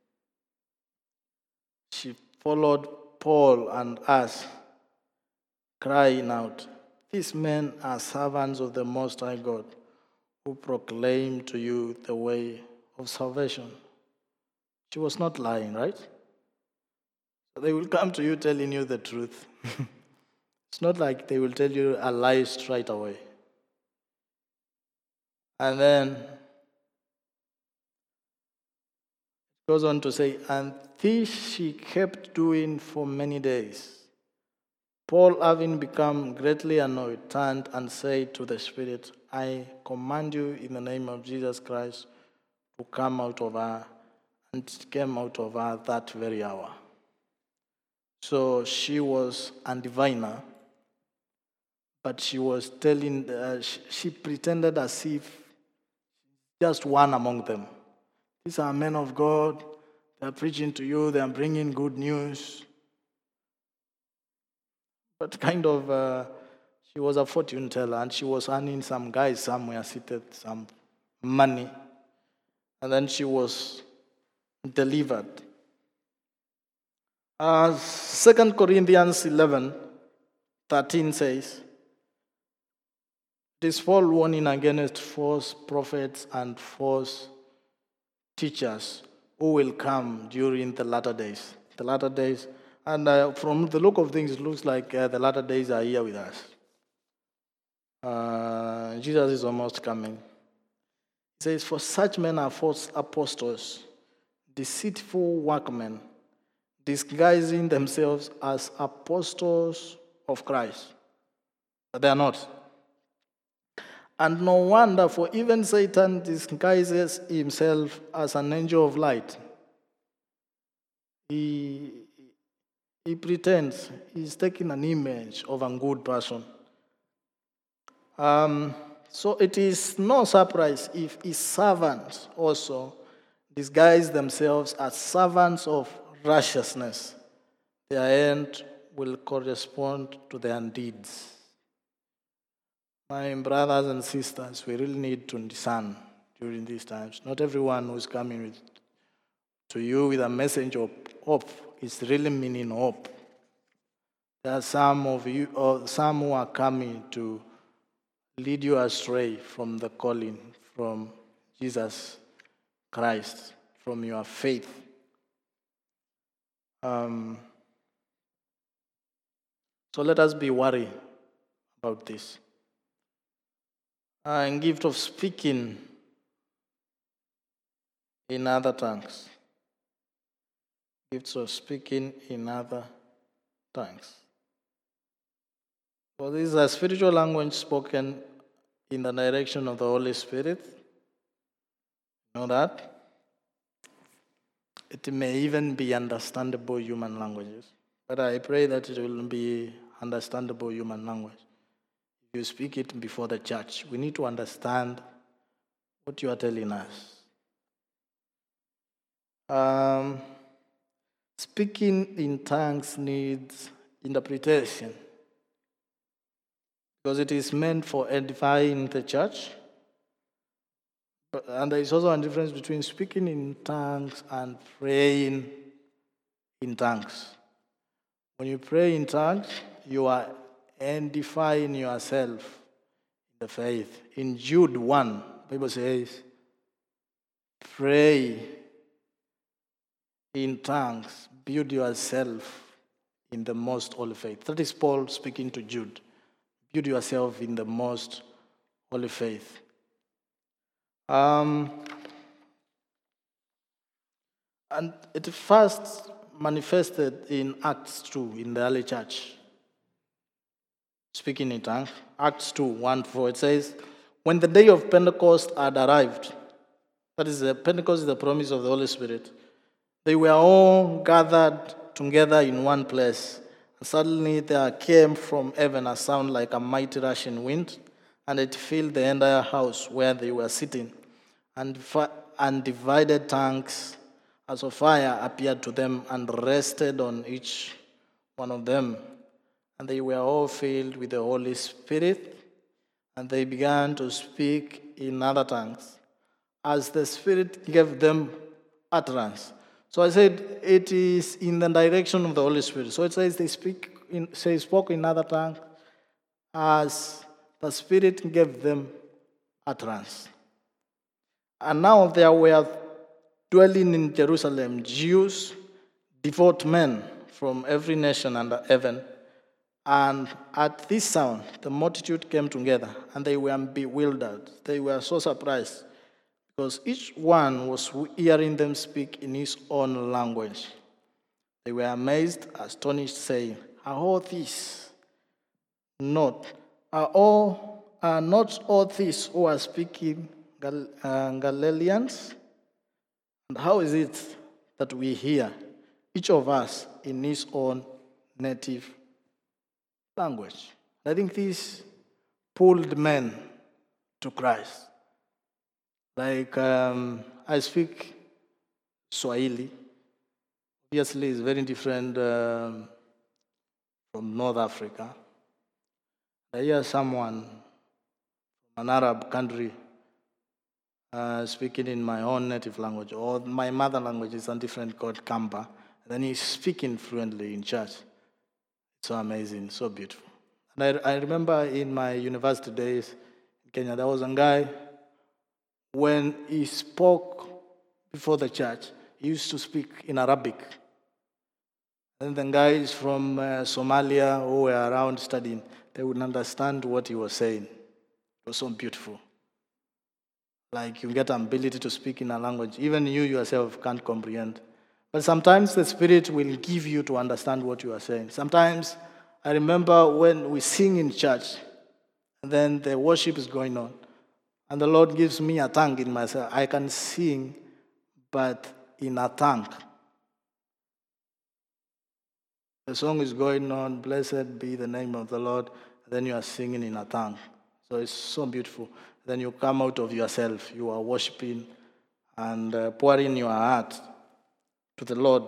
She followed Paul and us, crying out, "These men are servants of the Most High God, who proclaim to you the way of salvation." She was not lying, right? So they will come to you telling you the truth. It's not like they will tell you a lie straight away. And then it goes on to say, and this she kept doing for many days. Paul, having become greatly annoyed, turned and said to the Spirit, "I command you in the name of Jesus Christ to come out of her." And it came out of her that very hour. So she was a diviner, but she was telling, she pretended as if just one among them. These are men of God. They are preaching to you. They are bringing good news. But kind of, she was a fortune teller, and she was earning some guys somewhere seated some money. And then she was delivered. 2 Corinthians 11:13 says, "It is Paul warning against false prophets and false teachers who will come during the latter days." The latter days, and from the look of things, it looks like the latter days are here with us. Jesus is almost coming. It says, "For such men are false apostles, deceitful workmen, disguising themselves as apostles of Christ." But they are not. And no wonder, for even Satan disguises himself as an angel of light. He pretends he's taking an image of a good person. So it is no surprise if his servants also disguise themselves as servants of righteousness. Their end will correspond to their deeds. My brothers and sisters, we really need to discern during these times. Not everyone who's coming to you with a message of hope is really meaning hope. There are some of you, or some who are coming to lead you astray from the calling, from Jesus Christ, from your faith. So let us be worried about this. And gift of speaking in other tongues. Gifts of speaking in other tongues. So this is a spiritual language spoken in the direction of the Holy Spirit. You know that? It may even be understandable human languages. But I pray that it will be understandable human language. If you speak it before the church, we need to understand what you are telling us. Speaking in tongues needs interpretation, because it is meant for edifying the church. And there is also a difference between speaking in tongues and praying in tongues. When you pray in tongues, you are edifying yourself in the faith. In Jude 1, the Bible says, "Pray in tongues, build yourself in the most holy faith." That is Paul speaking to Jude. Build yourself in the most holy faith. And it first manifested in Acts 2 in the early church. Speaking in tongues, Acts 2, 1-4, it says, "When the day of Pentecost had arrived," that is, Pentecost is the promise of the Holy Spirit, "they were all gathered together in one place. And suddenly there came from heaven a sound like a mighty rushing wind, and it filled the entire house where they were sitting. and undivided tongues as of fire appeared to them and rested on each one of them. And they were all filled with the Holy Spirit, and they began to speak in other tongues, as the Spirit gave them utterance. So I said it is in the direction of the Holy Spirit. So it says they spoke in other tongues as the Spirit gave them utterance. And now there were dwelling in Jerusalem Jews, devout men from every nation under heaven. And at this sound, the multitude came together, and they were bewildered. They were so surprised, because each one was hearing them speak in his own language. They were amazed, astonished, saying, Are not all these who are speaking Galileans? And how is it that we hear, each of us in his own native language? I think this pulled men to Christ. Like, I speak Swahili. Obviously, it's very different from North Africa. I hear someone from an Arab country speaking in my own native language, or my mother language is a different called Kamba, and then he's speaking fluently in church. It's so amazing, so beautiful. And I remember in my university days in Kenya, there was a guy, when he spoke before the church, he used to speak in Arabic. And the guys from Somalia who were around studying, they wouldn't understand what he was saying. It was so beautiful. Like, you get an ability to speak in a language even you yourself can't comprehend. But sometimes the Spirit will give you to understand what you are saying. Sometimes I remember when we sing in church, and then the worship is going on, and the Lord gives me a tongue in myself. I can sing, but in a tongue. The song is going on, blessed be the name of the Lord, and then you are singing in a tongue. So it's so beautiful. Then you come out of yourself, you are worshiping and pouring your heart to the Lord.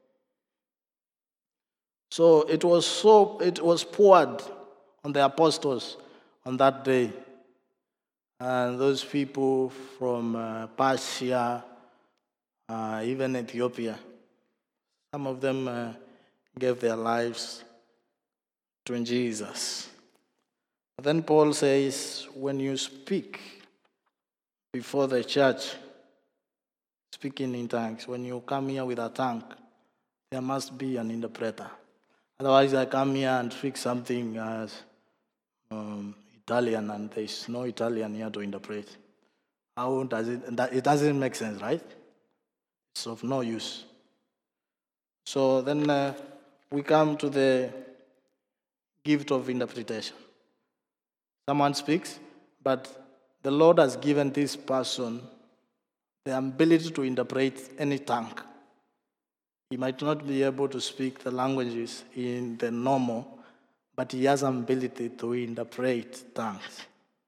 So it was poured on the apostles on that day. And those people from Persia, even Ethiopia, some of them gave their lives to Jesus. Then Paul says, when you speak before the church, speaking in tongues, when you come here with a tongue, there must be an interpreter. Otherwise, I come here and speak something as Italian, and there's no Italian here to interpret. How does it? It doesn't make sense, right? It's of no use. So then we come to the gift of interpretation. Someone speaks, but the Lord has given this person the ability to interpret any tongue. He might not be able to speak the languages in the normal, but he has an ability to interpret tongues.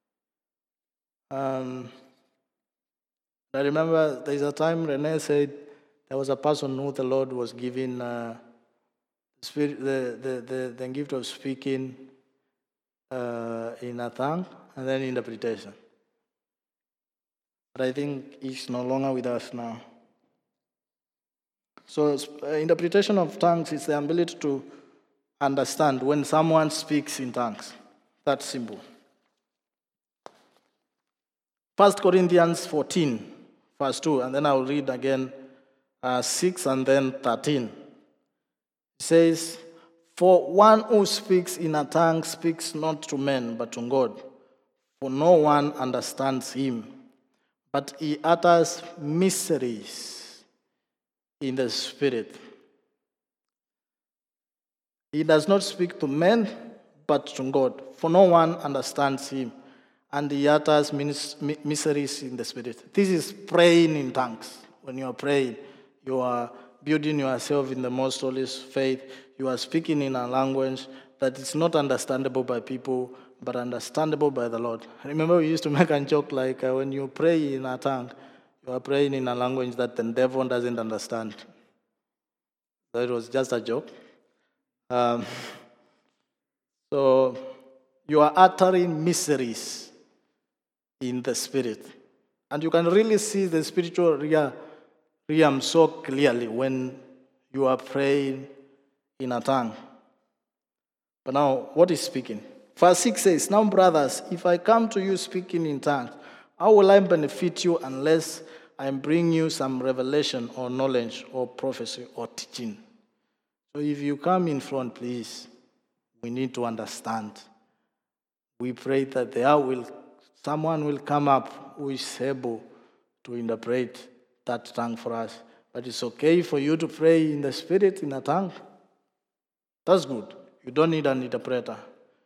I remember there's a time Renee said there was a person who the Lord was giving the gift of speaking in a tongue and then interpretation. But I think he's no longer with us now. So interpretation of tongues is the ability to understand when someone speaks in tongues. That's simple. 1 Corinthians 14, verse 2, and then I'll read again 6 and then 13. It says, for one who speaks in a tongue speaks not to men, but to God. For no one understands him, but he utters mysteries in the Spirit. He does not speak to men, but to God. For no one understands him, and he utters mysteries in the Spirit. This is praying in tongues. When you are praying, you are building yourself in the most holy faith. You are speaking in a language that is not understandable by people, but understandable by the Lord. I remember we used to make a joke like when you pray in a tongue, You are praying in a language that the devil doesn't understand. So it was just a joke. So you are uttering mysteries in the spirit. And you can really see the spiritual realm so clearly when you are praying in a tongue. But now, what is speaking? Verse 6 says, "Now, brothers, if I come to you speaking in tongues, how will I benefit you unless I bring you some revelation or knowledge or prophecy or teaching?" So if you come in front, please, we need to understand. We pray that someone will come up who is able to interpret that tongue for us. But it's okay for you to pray in the spirit in a tongue. That's good. You don't need an interpreter.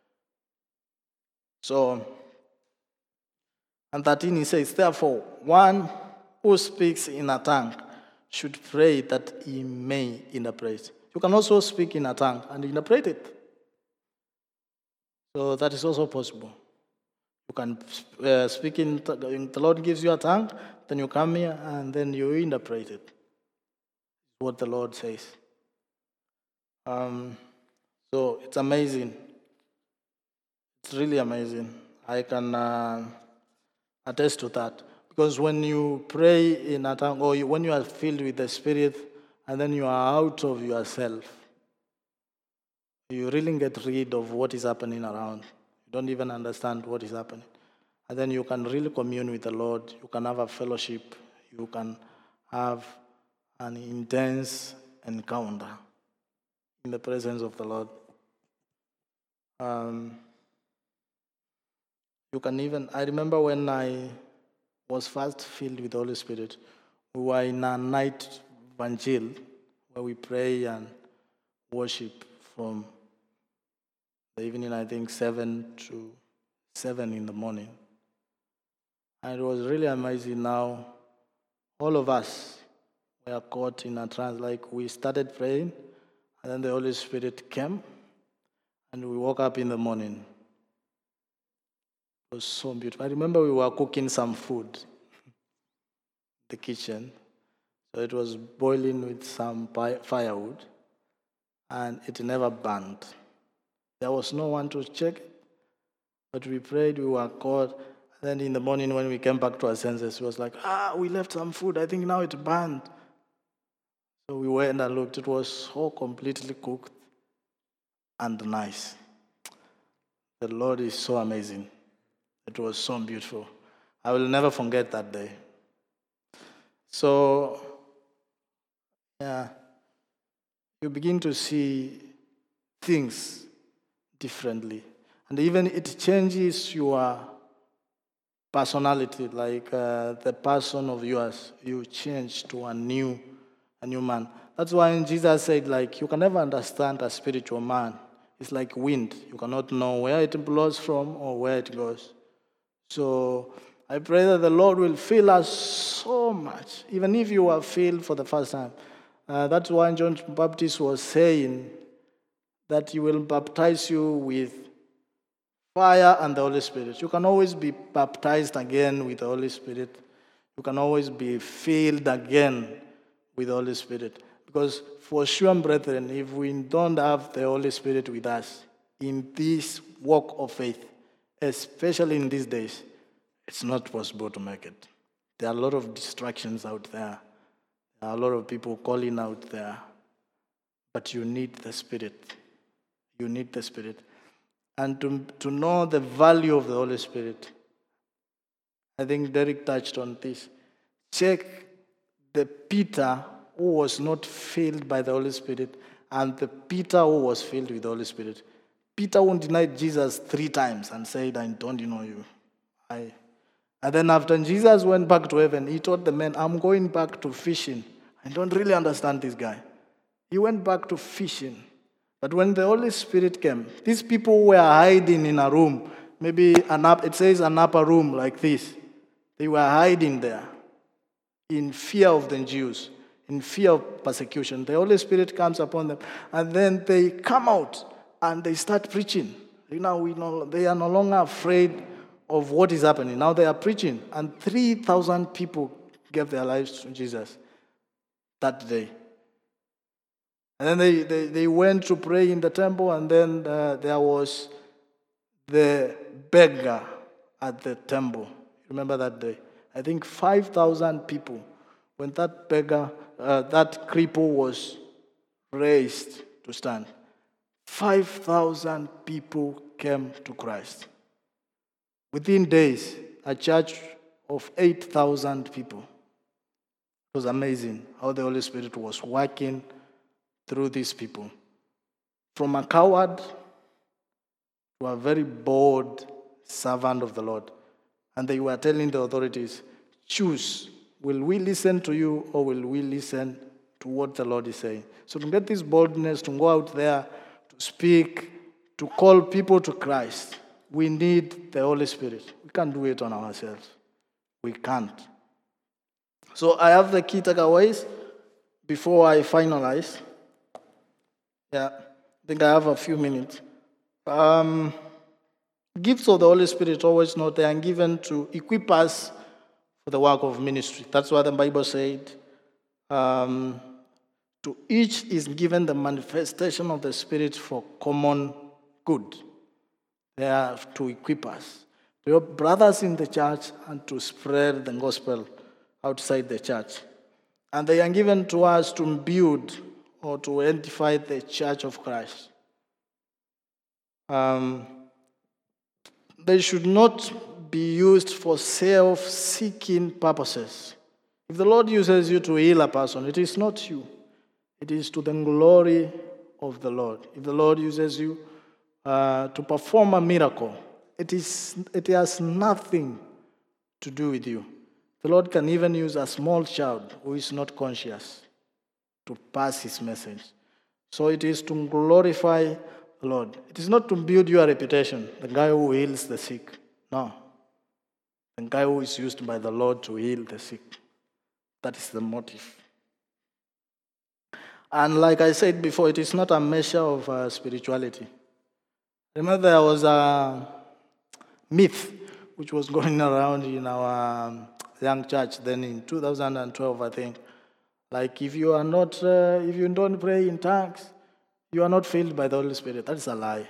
So, and 13 he says, "Therefore, one who speaks in a tongue should pray that he may interpret." You can also speak in a tongue and interpret it. So that is also possible. You can speak the Lord gives you a tongue, then you come here and then you interpret it. What the Lord says. So it's amazing. It's really amazing. I can attest to that. Because when you pray in a tongue, or when you are filled with the Spirit, and then you are out of yourself, you really get rid of what is happening around. You don't even understand what is happening. And then you can really commune with the Lord. You can have a fellowship. You can have an intense encounter in the presence of the Lord. I remember when I was first filled with the Holy Spirit, we were in a night evangel where we pray and worship from the evening, I think 7 to 7 in the morning. And it was really amazing. Now, all of us were caught in a trance. Like, we started praying, and then the Holy Spirit came, and we woke up in the morning. It was so beautiful. I remember we were cooking some food in the kitchen. So it was boiling with some firewood, and it never burned. There was no one to check it, but we prayed, we were caught. Then in the morning when we came back to our senses, it was like, we left some food. I think now it burned. So we went and looked. It was so completely cooked and nice. The Lord is so amazing. It was so beautiful. I will never forget that day. So, you begin to see things differently. And even it changes your personality, like the person of yours, you change to a new man. That's why Jesus said, like, you can never understand a spiritual man. It's like wind. You cannot know where it blows from or where it goes. So I pray that the Lord will fill us so much, even if you are filled for the first time. That's why John the Baptist was saying that he will baptize you with fire and the Holy Spirit. You can always be baptized again with the Holy Spirit. You can always be filled again with the Holy Spirit. Because for sure, brethren, if we don't have the Holy Spirit with us in this walk of faith, especially in these days, it's not possible to make it. There are a lot of distractions out there. There are a lot of people calling out there. But you need the Spirit. You need the Spirit. And to know the value of the Holy Spirit, I think Derek touched on this. Check the Peter who was not filled by the Holy Spirit and the Peter who was filled with the Holy Spirit. Peter won't deny Jesus 3 times and said, "I don't know you." And then after Jesus went back to heaven, he told the man, "I'm going back to fishing. I don't really understand this guy." He went back to fishing. But when the Holy Spirit came, these people were hiding in a room, maybe it says an upper room like this. They were hiding there in fear of the Jews, in fear of persecution. The Holy Spirit comes upon them, and then they come out and they start preaching. They are no longer afraid of what is happening. Now they are preaching, and 3,000 people gave their lives to Jesus that day. And then they went to pray in the temple, and then there was the beggar at the temple. Remember that day? I think 5,000 people. When that beggar, that cripple was raised to stand, 5,000 people came to Christ. Within days, a church of 8,000 people. It was amazing how the Holy Spirit was working through these people. From a coward to a very bold servant of the Lord. And they were telling the authorities, choose, will we listen to you or will we listen to what the Lord is saying? So to get this boldness, to go out there, to speak, to call people to Christ, we need the Holy Spirit. We can't do it on ourselves. We can't. So I have the key takeaways before I finalize. Yeah, I think I have a few minutes. Gifts of the Holy Spirit, always know they are given to equip us for the work of ministry. That's what the Bible said. To each is given the manifestation of the Spirit for common good. They are to equip us, to your brothers in the church, and to spread the gospel outside the church. And they are given to us to build or to edify the church of Christ. They should not be used for self-seeking purposes. If the Lord uses you to heal a person, it is not you. It is to the glory of the Lord. If the Lord uses you to perform a miracle, it has nothing to do with you. The Lord can even use a small child who is not conscious to pass his message. So it is to glorify the Lord. It is not to build your reputation, the guy who heals the sick. No. The guy who is used by the Lord to heal the sick. That is the motive. And like I said before, it is not a measure of spirituality. Remember, there was a myth which was going around in our young church then in 2012, I think. Like, if you don't pray in tongues, you are not filled by the Holy Spirit. That is a lie.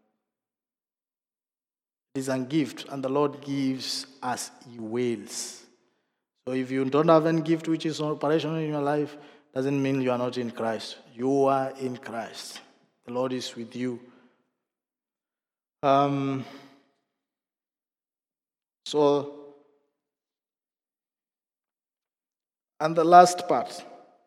It is a gift, and the Lord gives as He wills. So if you don't have any gift which is operational in your life, doesn't mean you are not in Christ. You are in Christ. The Lord is with you. And the last part,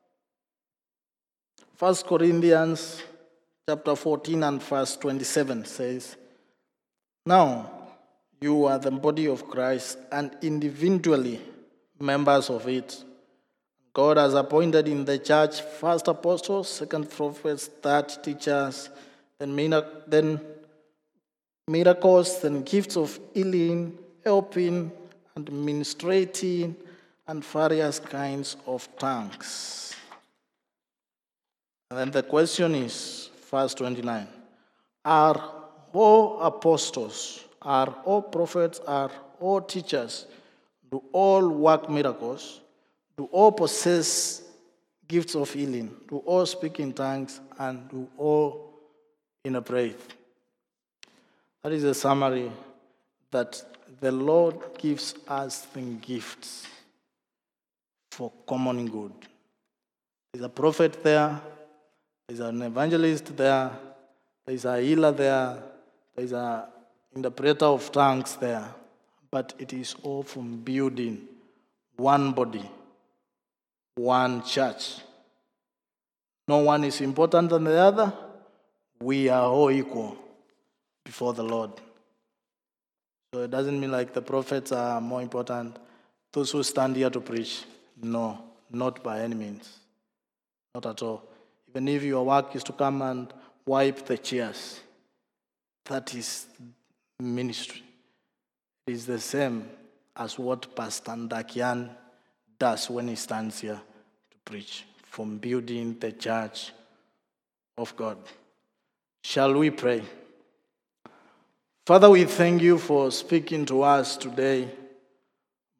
1 Corinthians chapter 14 and verse 27 says, now you are the body of Christ and individually members of it. God has appointed in the church first apostles, second prophets, third teachers, then miracles, then gifts of healing, helping, and ministrating, and various kinds of tongues. And then the question is, verse 29, are all apostles, are all prophets, are all teachers, do all work miracles? Do all possess gifts of healing? Do all speak in tongues? And do all interpret? That is a summary that the Lord gives us the gifts for common good. There's a prophet there, there's an evangelist there, there's a healer there, there's an interpreter of tongues there, but it is all from building one body, one church. No one is important than the other. We are all equal before the Lord. So it doesn't mean like the prophets are more important. Those who stand here to preach, no, not by any means. Not at all. Even if your work is to come and wipe the chairs, that is ministry. It is the same as what Pastor Ndakian does when he stands here to preach, from building the church of God. Shall we pray? Father, we thank you for speaking to us today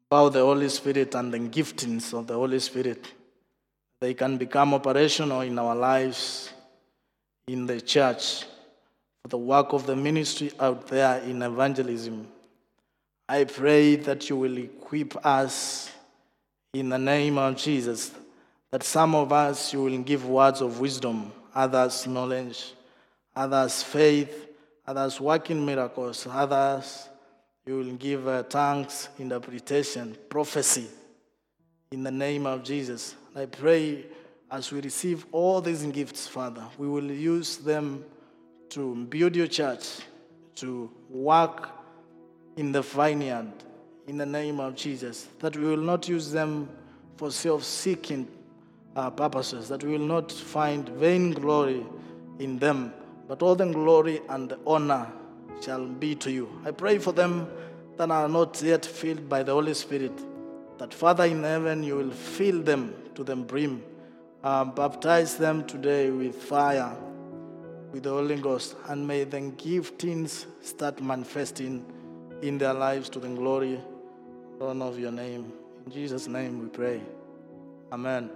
about the Holy Spirit and the giftings of the Holy Spirit. They can become operational in our lives, in the church, for the work of the ministry out there in evangelism. I pray that you will equip us in the name of Jesus, that some of us you will give words of wisdom, others knowledge, others faith, others working miracles, others you will give tongues, interpretation, prophecy, in the name of Jesus. I pray as we receive all these gifts, Father, we will use them to build your church, to work in the vineyard, in the name of Jesus, that we will not use them for self-seeking purposes, that we will not find vain glory in them, but all the glory and the honor shall be to you. I pray for them that are not yet filled by the Holy Spirit, that Father in heaven, you will fill them to the brim. Baptize them today with fire, with the Holy Ghost, and may the giftings start manifesting in their lives to the glory and honor of your name. In Jesus' name we pray. Amen.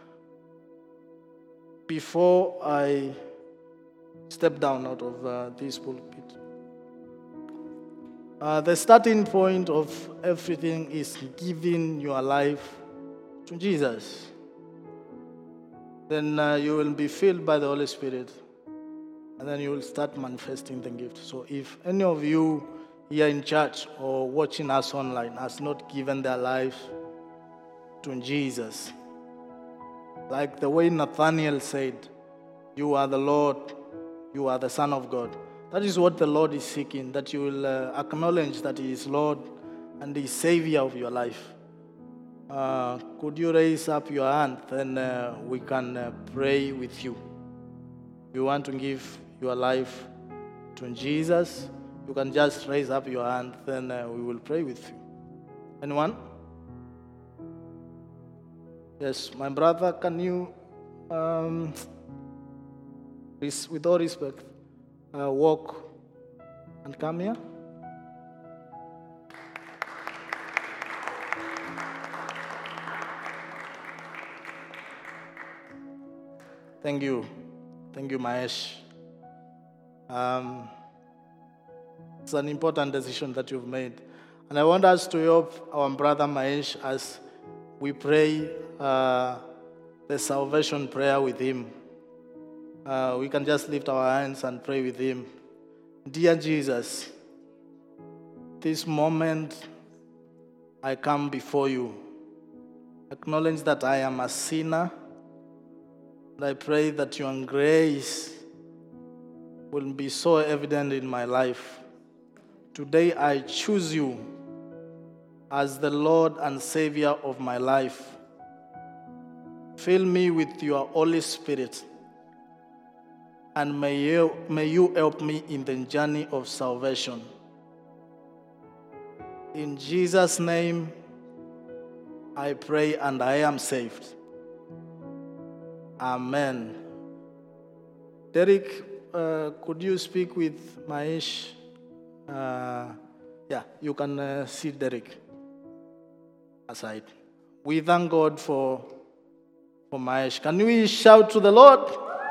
Before I step down out of this pulpit, the starting point of everything is giving your life to Jesus. Then you will be filled by the Holy Spirit, and then you will start manifesting the gift. So if any of you here in church or watching us online has not given their life to Jesus, like the way Nathanael said, you are the Lord, you are the Son of God. That is what the Lord is seeking, that you will acknowledge that He is Lord and the Savior of your life. Could you raise up your hand, then we can pray with you. If you want to give your life to Jesus, you can just raise up your hand, then we will pray with you. Anyone? Yes, my brother, can you, with all respect, walk and come here? Thank you. Thank you, Mahesh. It's an important decision that you've made. And I want us to help our brother Mahesh as we pray the salvation prayer with him. We can just lift our hands and pray with him. Dear Jesus, this moment I come before you. Acknowledge that I am a sinner. And I pray that your grace will be so evident in my life. Today I choose you as the Lord and Savior of my life. Fill me with your Holy Spirit, and may you help me in the journey of salvation. In Jesus' name, I pray and I am saved. Amen. Derek, could you speak with Mahesh? You can see Derek aside. We thank God for Mahesh. Can we shout to the Lord?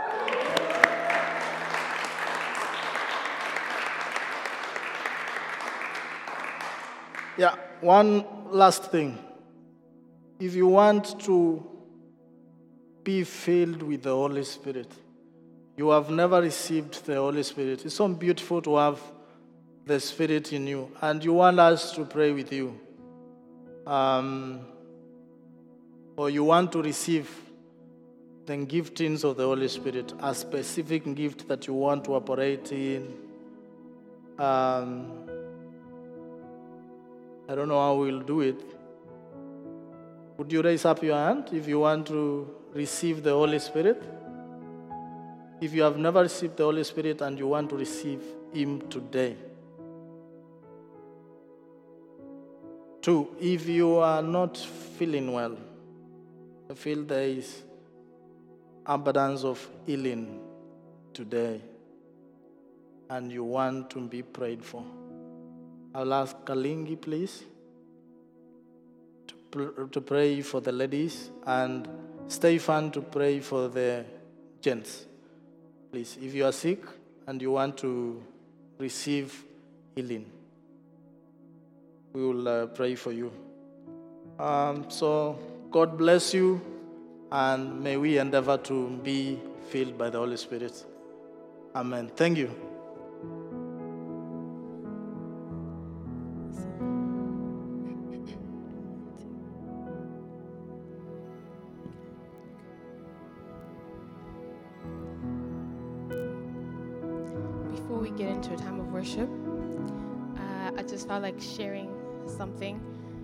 Yeah, one last thing. If you want to be filled with the Holy Spirit, you have never received the Holy Spirit. It's so beautiful to have the Spirit in you, and you want us to pray with you. Or you want to receive the giftings of the Holy Spirit, a specific gift that you want to operate in. I don't know how we'll do it. Would you raise up your hand if you want to receive the Holy Spirit? If you have never received the Holy Spirit and you want to receive Him today. 2, if you are not feeling well, I feel there is abundance of healing today, and you want to be prayed for. I'll ask Kalingi, please. to pray for the ladies, and Stefan to pray for the gents. Please, if you are sick and you want to receive healing, we will pray for you. So God bless you, and may we endeavor to be filled by the Holy Spirit. Amen. Thank you. Before we get into a time of worship, I just felt like sharing something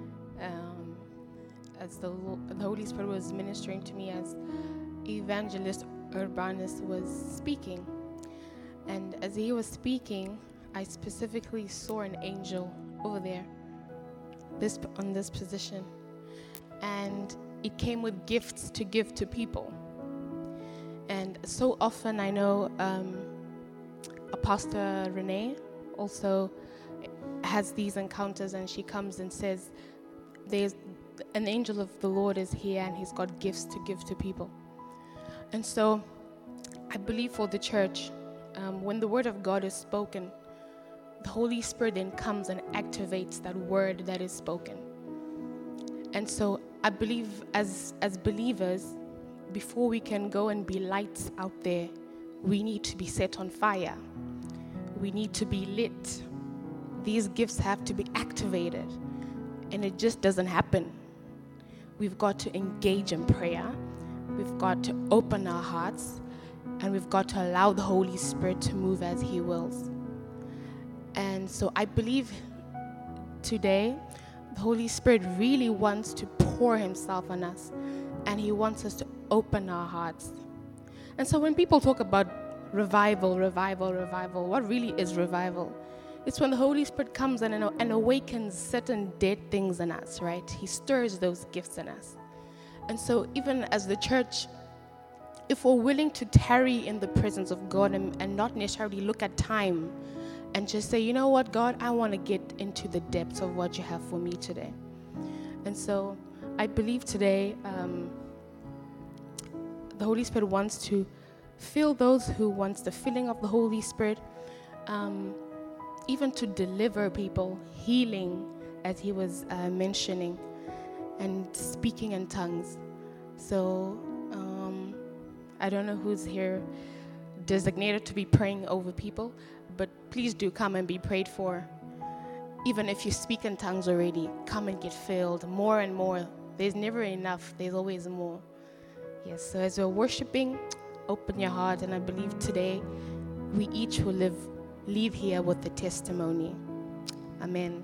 as the Holy Spirit was ministering to me as Evangelist Urbanus was speaking. And as he was speaking, I specifically saw an angel over there, on this position. And it came with gifts to give to people. And so often I know Pastor Renee also has these encounters, and she comes and says, there's an angel of the Lord is here and he's got gifts to give to people. And so I believe for the church, when the word of God is spoken, the Holy Spirit then comes and activates that word that is spoken. And so I believe as believers, before we can go and be lights out there, we need to be set on fire. We need to be lit. These gifts have to be activated. And it just doesn't happen. We've got to engage in prayer. We've got to open our hearts. And we've got to allow the Holy Spirit to move as He wills. And so I believe today, the Holy Spirit really wants to pour Himself on us. And He wants us to open our hearts. And so when people talk about revival, what really is revival? It's when the Holy Spirit comes and awakens certain dead things in us, right? He stirs those gifts in us. And so even as the church, if we're willing to tarry in the presence of God and not necessarily look at time and just say, you know what, God, I want to get into the depths of what you have for me today. And so I believe today the Holy Spirit wants to fill those who wants the filling of the Holy Spirit, even to deliver people, healing, as he was mentioning, and speaking in tongues. So I don't know who's here designated to be praying over people, but please do come and be prayed for. Even if you speak in tongues already, come and get filled more and more. There's never enough. There's always more. Yes, so as we're worshiping, open your heart, and I believe today we each will leave here with the testimony. Amen.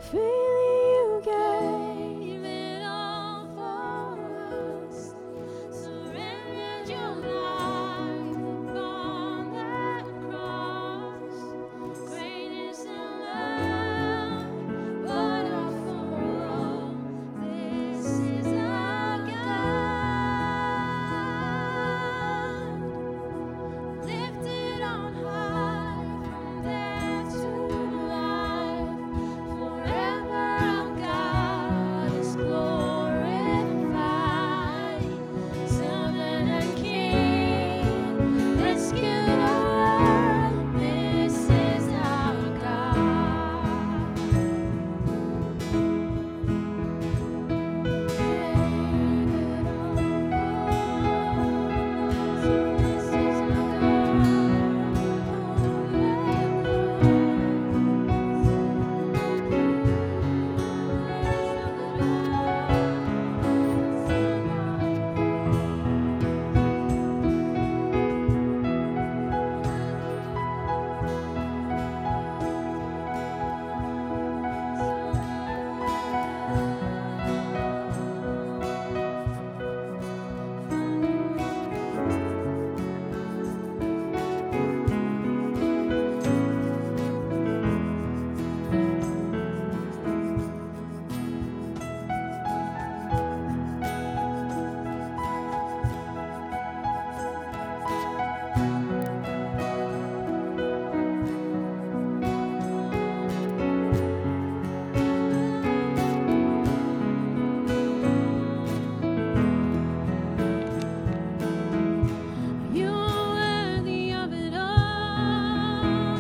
freely you gave it all for us. Surrendered your life upon that cross. Greatness and love, but all for all. This is our God, lifted on high from death to life. Forever our God is glorified. Servant and King, rescue the world. This is our God. You are worthy of it all.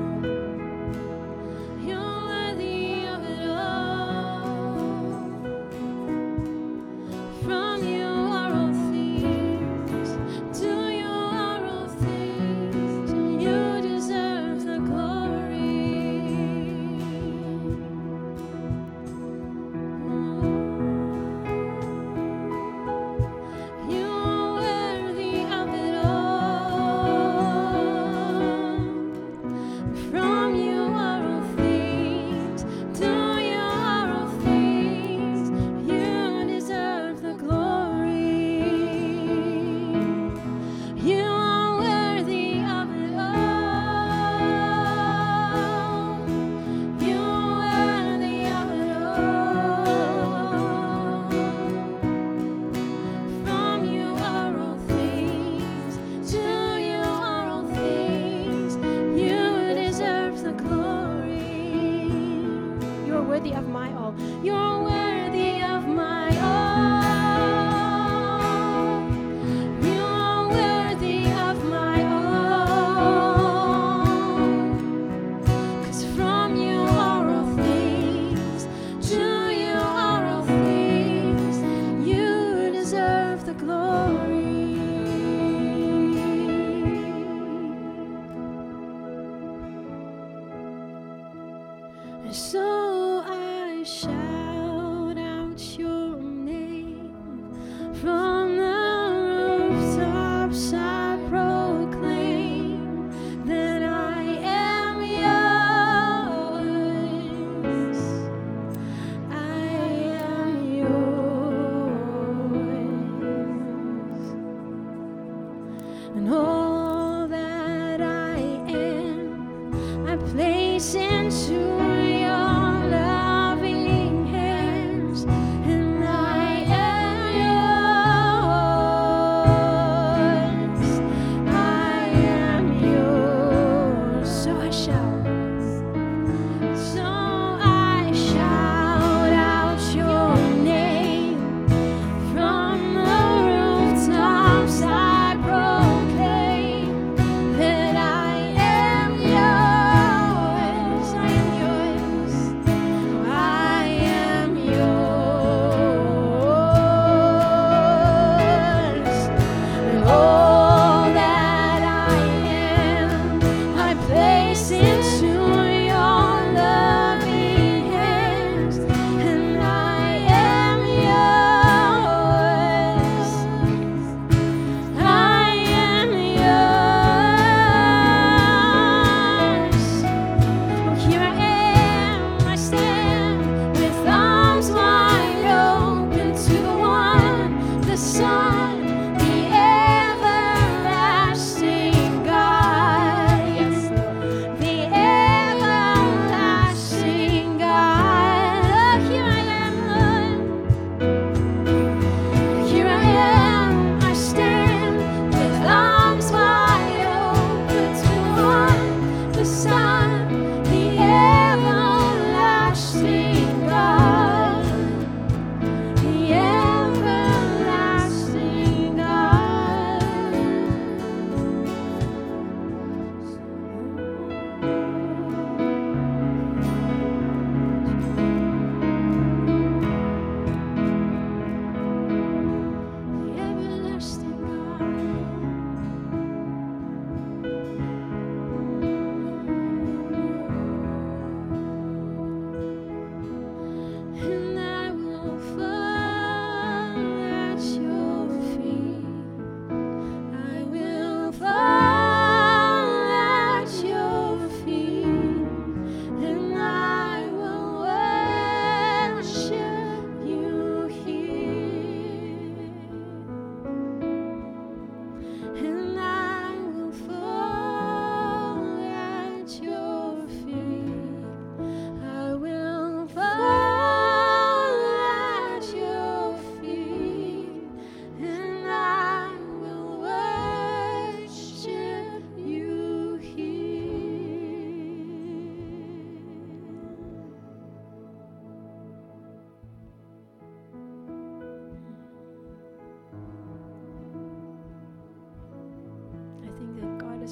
You're worthy of it all. From you are all things, to you are all things. You deserve the glory. You are worthy of it all. From you are all things, to you are all things. You deserve the glory. You are worthy of it all. You are worthy of it all. From you are all things, to you are all things. You deserve the glory. You are worthy of my all. You are worthy of my all. You are worthy of my all. 'Cause from you are all things, to you are all things. You deserve the glory. And so I shout out your name from the rooftops. I proclaim that I am yours. I am yours. And all that I am, I place into your loving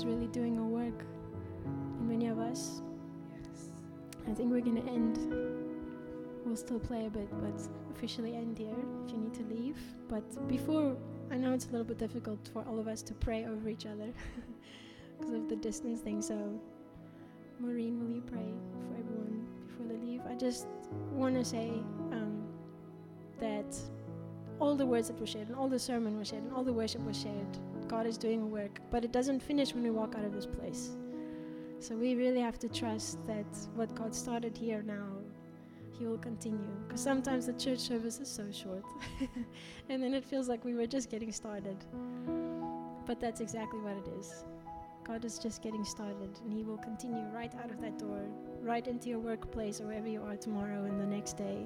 is really doing a work in many of us. I think we're going to end. We'll still play a bit, but officially end here if you need to leave. But before, I know it's a little bit difficult for all of us to pray over each other because of the distance thing. So, Maureen, will you pray for everyone before they leave? I just want to say that all the words that were shared, and all the sermon was shared, and all the worship was shared, God is doing a work, but it doesn't finish when we walk out of this place. So we really have to trust that what God started here now, He will continue. Because sometimes the church service is so short, and then it feels like we were just getting started. But that's exactly what it is. God is just getting started, and He will continue right out of that door, right into your workplace or wherever you are tomorrow and the next day.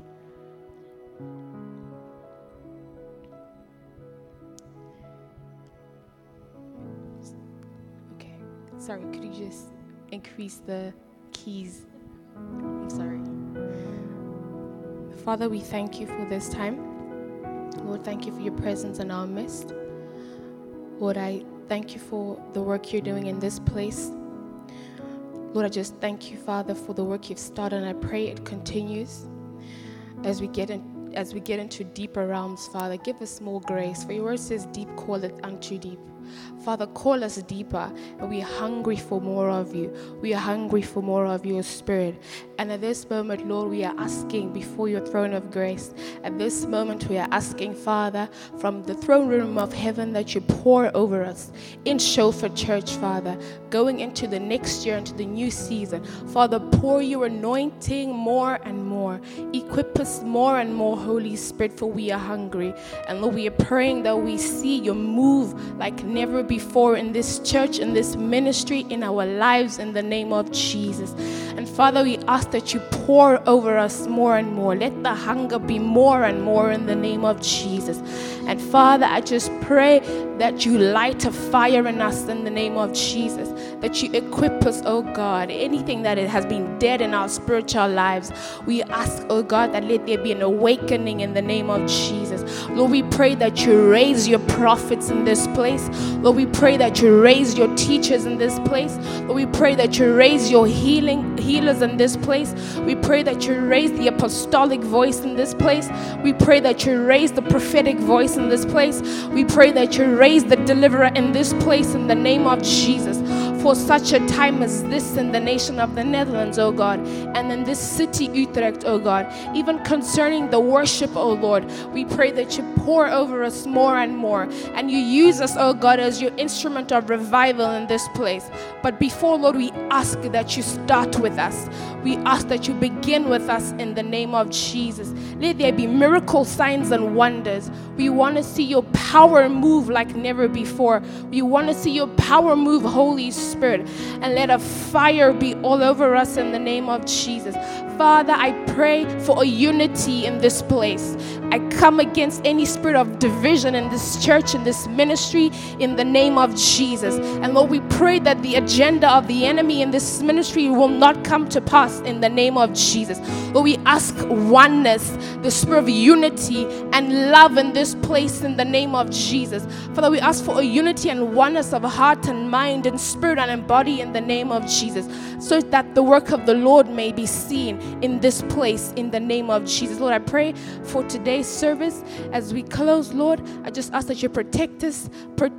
Okay. Sorry, could you just increase the keys? I'm sorry. Father, we thank you for this time. Lord, thank you for your presence in our midst. Lord, I thank you for the work you're doing in this place. Lord, I just thank you, Father, for the work you've started, and I pray it continues as we get into deeper realms. Father, give us more grace. For your word says, deep calleth unto deep. Father, call us deeper, and we are hungry for more of you. We are hungry for more of your Spirit. And at this moment, Lord, we are asking before your throne of grace. At this moment, we are asking, Father, from the throne room of heaven, that you pour over us in Shofar Church, Father, going into the next year, into the new season. Father, pour your anointing more and more. Equip us more and more, Holy Spirit, for we are hungry. And Lord, we are praying that we see your move like never before in this church, in this ministry, in our lives, in the name of Jesus. And Father, we ask that you pour over us more and more. Let the hunger be more and more in the name of Jesus. And Father, I just pray that you light a fire in us in the name of Jesus, that you equip us, oh God. Anything that it has been dead in our spiritual lives, we ask, oh God, that let there be an awakening in the name of Jesus. Lord, we pray that you raise your prophets in this place. Lord, we pray that you raise your teachers in this place. Lord, we pray that you raise your healers in this place. We pray that you raise the apostolic voice in this place. We pray that you raise the prophetic voice in this place. We pray that you raise the deliverer in this place in the name of Jesus. For such a time as this in the nation of the Netherlands, oh God, and in this city, Utrecht, oh God, even concerning the worship, oh Lord, we pray that you pour over us more and more, and you use us, oh God, as your instrument of revival in this place. But before, Lord, we ask that you start with us. We ask that you begin with us in the name of Jesus. Let there be miracle signs and wonders. We want to see your power move like never before. We want to see your power move, Holy Spirit, and let a fire be all over us in the name of Jesus. Father, I pray for a unity in this place. I come against any spirit of division in this church, in this ministry, in the name of Jesus. And Lord, we pray that the agenda of the enemy in this ministry will not come to pass in the name of Jesus. Lord, we ask oneness, the spirit of unity and love in this place in the name of Jesus. Father, we ask for a unity and oneness of heart and mind and spirit and body in the name of Jesus, so that the work of the Lord may be seen in this place in the name of Jesus. Lord, I pray for today's service as we close. Lord, I just ask that you protect us,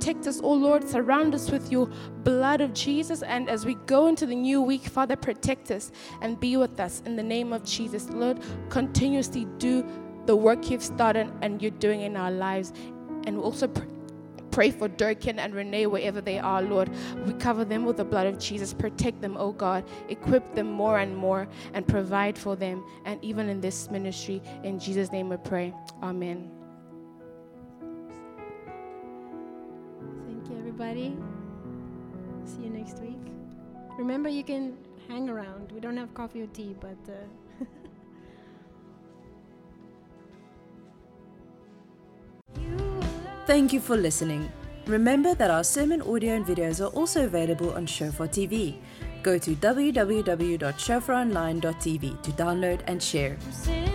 oh Lord, surround us with your blood of Jesus, and as we go into the new week, Father, protect us and be with us in the name of Jesus. Lord, continuously do the work you've started and you're doing in our lives, and we also pray for Durkin and Renee wherever they are, Lord. We cover them with the blood of Jesus. Protect them, oh God. Equip them more and more and provide for them, and even in this ministry. In Jesus' name we pray. Amen. Thank you, everybody. See you next week. Remember, you can hang around. We don't have coffee or tea, but... Thank you for listening. Remember that our sermon audio and videos are also available on Shofar TV. Go to www.shofaronline.tv to download and share.